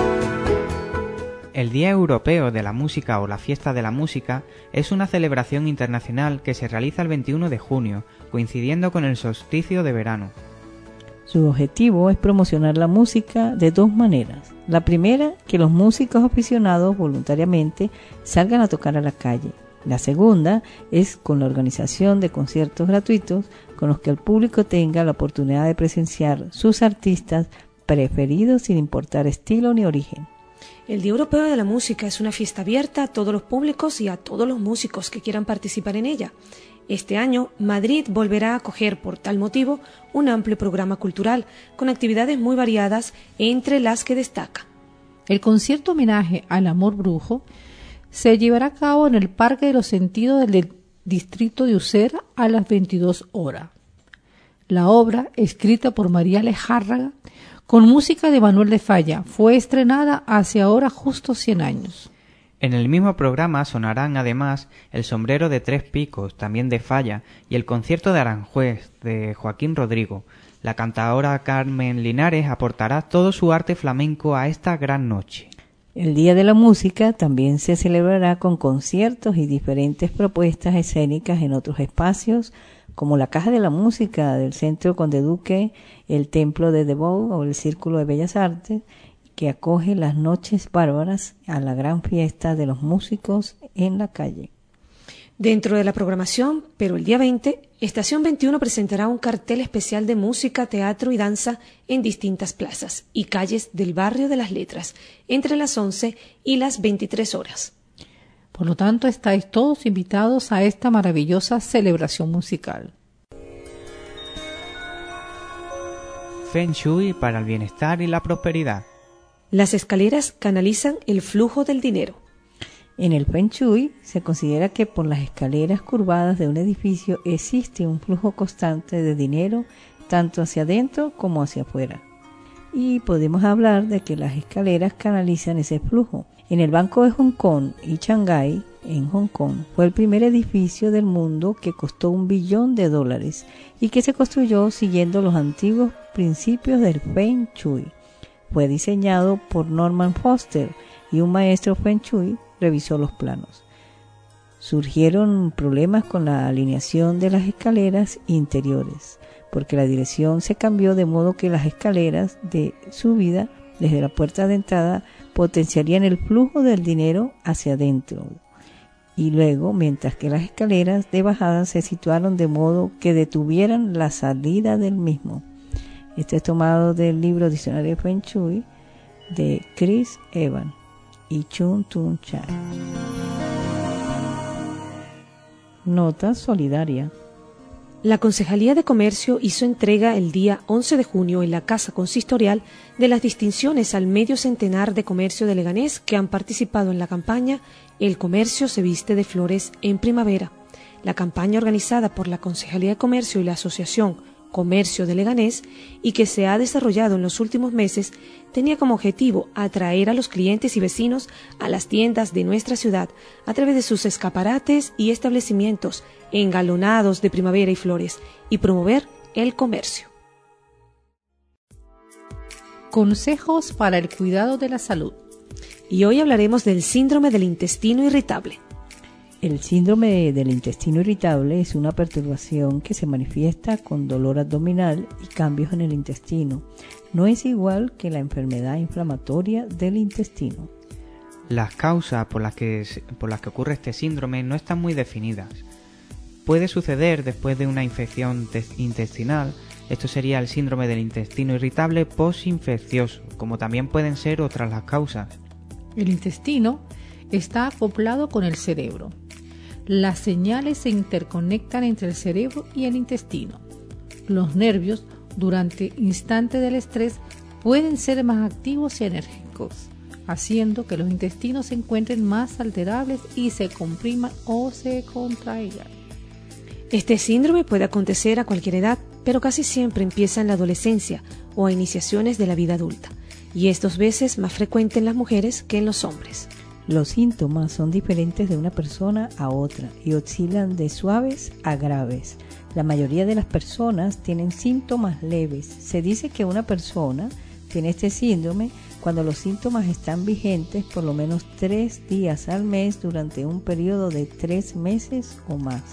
El Día Europeo de la Música o la Fiesta de la Música es una celebración internacional que se realiza el 21 de junio, coincidiendo con el solsticio de verano. Su objetivo es promocionar la música de dos maneras. La primera, que los músicos aficionados voluntariamente salgan a tocar a la calle. La segunda es con la organización de conciertos gratuitos con los que el público tenga la oportunidad de presenciar sus artistas preferidos sin importar estilo ni origen. El Día Europeo de la Música es una fiesta abierta a todos los públicos y a todos los músicos que quieran participar en ella. Este año, Madrid volverá a acoger, por tal motivo, un amplio programa cultural, con actividades muy variadas, entre las que destaca. El concierto homenaje al amor brujo se llevará a cabo en el Parque de los Sentidos del distrito de Usera a las 22 horas. La obra, escrita por María Lejárraga, con música de Manuel de Falla, fue estrenada hace ahora justo 100 años. En el mismo programa sonarán además El sombrero de tres picos, también de Falla, y el concierto de Aranjuez, de Joaquín Rodrigo. La cantadora Carmen Linares aportará todo su arte flamenco a esta gran noche. El Día de la Música también se celebrará con conciertos y diferentes propuestas escénicas en otros espacios, como la Caja de la Música del Centro Conde Duque, el Templo de Debou o el Círculo de Bellas Artes, que acoge las Noches Bárbaras a la gran fiesta de los músicos en la calle. Dentro de la programación, pero el día 20, Estación 21 presentará un cartel especial de música, teatro y danza en distintas plazas y calles del barrio de las Letras, entre las 11 y las 23 horas. Por lo tanto, estáis todos invitados a esta maravillosa celebración musical. Feng Shui para el bienestar y la prosperidad. Las escaleras canalizan el flujo del dinero. En el Feng Shui se considera que por las escaleras curvadas de un edificio existe un flujo constante de dinero tanto hacia adentro como hacia afuera. Y podemos hablar de que las escaleras canalizan ese flujo. En el Banco de Hong Kong y Shanghái, en Hong Kong, fue el primer edificio del mundo que costó $1 billón y que se construyó siguiendo los antiguos principios del Feng Shui. Fue diseñado por Norman Foster y un maestro Feng Shui revisó los planos. Surgieron problemas con la alineación de las escaleras interiores, porque la dirección se cambió de modo que las escaleras de subida desde la puerta de entrada potenciarían el flujo del dinero hacia adentro, y luego, mientras que las escaleras de bajada se situaron de modo que detuvieran la salida del mismo. Este es tomado del libro Diccionario de Feng Shui de Chris Evans y Chun Tun Chan. Nota solidaria. La Concejalía de Comercio hizo entrega el día 11 de junio en la Casa Consistorial de las distinciones al medio centenar de comercio de Leganés que han participado en la campaña El comercio se viste de flores en primavera. La campaña organizada por la Concejalía de Comercio y la Asociación Comercio de Leganés y que se ha desarrollado en los últimos meses tenía como objetivo atraer a los clientes y vecinos a las tiendas de nuestra ciudad a través de sus escaparates y establecimientos engalonados de primavera y flores y promover el comercio. Consejos para el cuidado de la salud. Y hoy hablaremos del síndrome del intestino irritable. El síndrome del intestino irritable es una perturbación que se manifiesta con dolor abdominal y cambios en el intestino. No es igual que la enfermedad inflamatoria del intestino. Las causas por las que ocurre este síndrome no están muy definidas. Puede suceder después de una infección intestinal. Esto sería el síndrome del intestino irritable postinfeccioso, como también pueden ser otras las causas. El intestino está acoplado con el cerebro. Las señales se interconectan entre el cerebro y el intestino. Los nervios, durante instantes del estrés, pueden ser más activos y enérgicos, haciendo que los intestinos se encuentren más alterables y se compriman o se contraigan. Este síndrome puede acontecer a cualquier edad, pero casi siempre empieza en la adolescencia o a iniciaciones de la vida adulta, y es 2 veces más frecuente en las mujeres que en los hombres. Los síntomas son diferentes de una persona a otra y oscilan de suaves a graves. La mayoría de las personas tienen síntomas leves. Se dice que una persona tiene este síndrome cuando los síntomas están vigentes por lo menos 3 días al mes durante un periodo de 3 meses o más.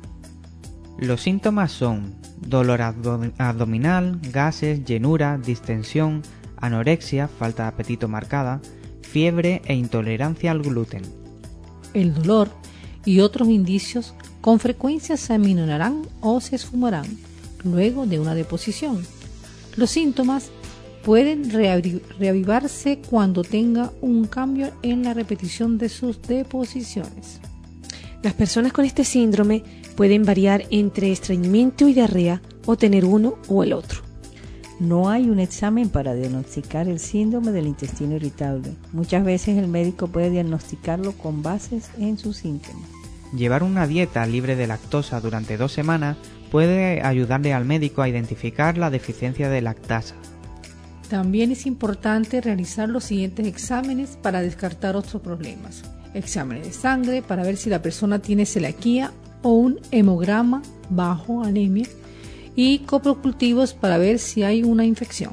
Los síntomas son dolor abdominal, gases, llenura, distensión, anorexia, falta de apetito marcada, fiebre e intolerancia al gluten. El dolor y otros indicios con frecuencia se aminorarán o se esfumarán luego de una deposición. Los síntomas pueden reavivarse cuando tenga un cambio en la repetición de sus deposiciones. Las personas con este síndrome pueden variar entre estreñimiento y diarrea o tener uno o el otro. No hay un examen para diagnosticar el síndrome del intestino irritable. Muchas veces el médico puede diagnosticarlo con bases en sus síntomas. Llevar una dieta libre de lactosa durante 2 semanas puede ayudarle al médico a identificar la deficiencia de lactasa. También es importante realizar los siguientes exámenes para descartar otros problemas. Exámenes de sangre para ver si la persona tiene celiaquía o un hemograma bajo, anemia, y coprocultivos para ver si hay una infección.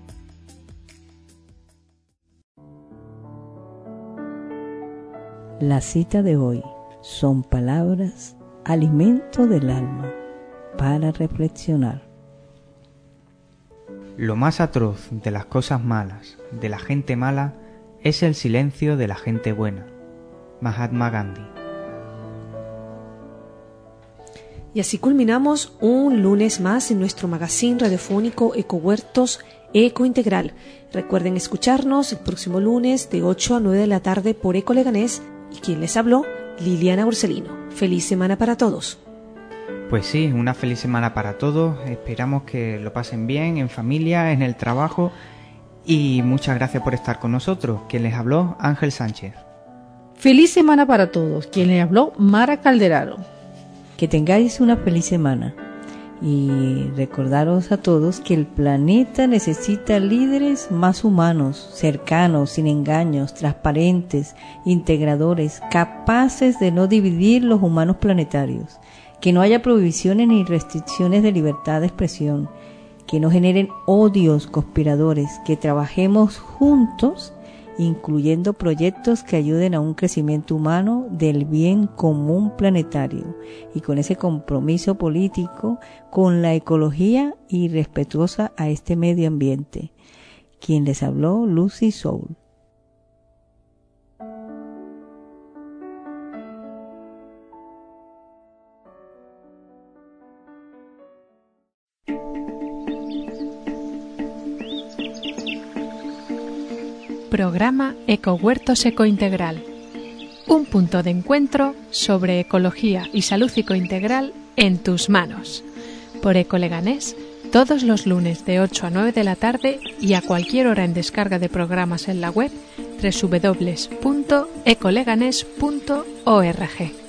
La cita de hoy son palabras, alimento del alma, para reflexionar. Lo más atroz de las cosas malas, de la gente mala, es el silencio de la gente buena. Mahatma Gandhi. Y así culminamos un lunes más en nuestro magazine radiofónico Ecohuertos Eco Integral. Recuerden escucharnos el próximo lunes de 8 a 9 de la tarde por Eco Leganés. Y quien les habló, Liliana Borsellino. Feliz semana para todos. Pues sí, una feliz semana para todos. Esperamos que lo pasen bien, en familia, en el trabajo. Y muchas gracias por estar con nosotros. Quien les habló, Ángel Sánchez. Feliz semana para todos. Quien les habló, Mara Calderaro. Que tengáis una feliz semana y recordaros a todos que el planeta necesita líderes más humanos, cercanos, sin engaños, transparentes, integradores, capaces de no dividir los humanos planetarios, que no haya prohibiciones ni restricciones de libertad de expresión, que no generen odios conspiradores, que trabajemos juntos, incluyendo proyectos que ayuden a un crecimiento humano del bien común planetario y con ese compromiso político con la ecología y respetuosa a este medio ambiente. Quien les habló, Lucy Soul. Programa Ecohuertos Ecointegral. Un punto de encuentro sobre ecología y salud ecointegral en tus manos. Por Ecoleganés, todos los lunes de 8 a 9 de la tarde y a cualquier hora en descarga de programas en la web www.ecoleganés.org.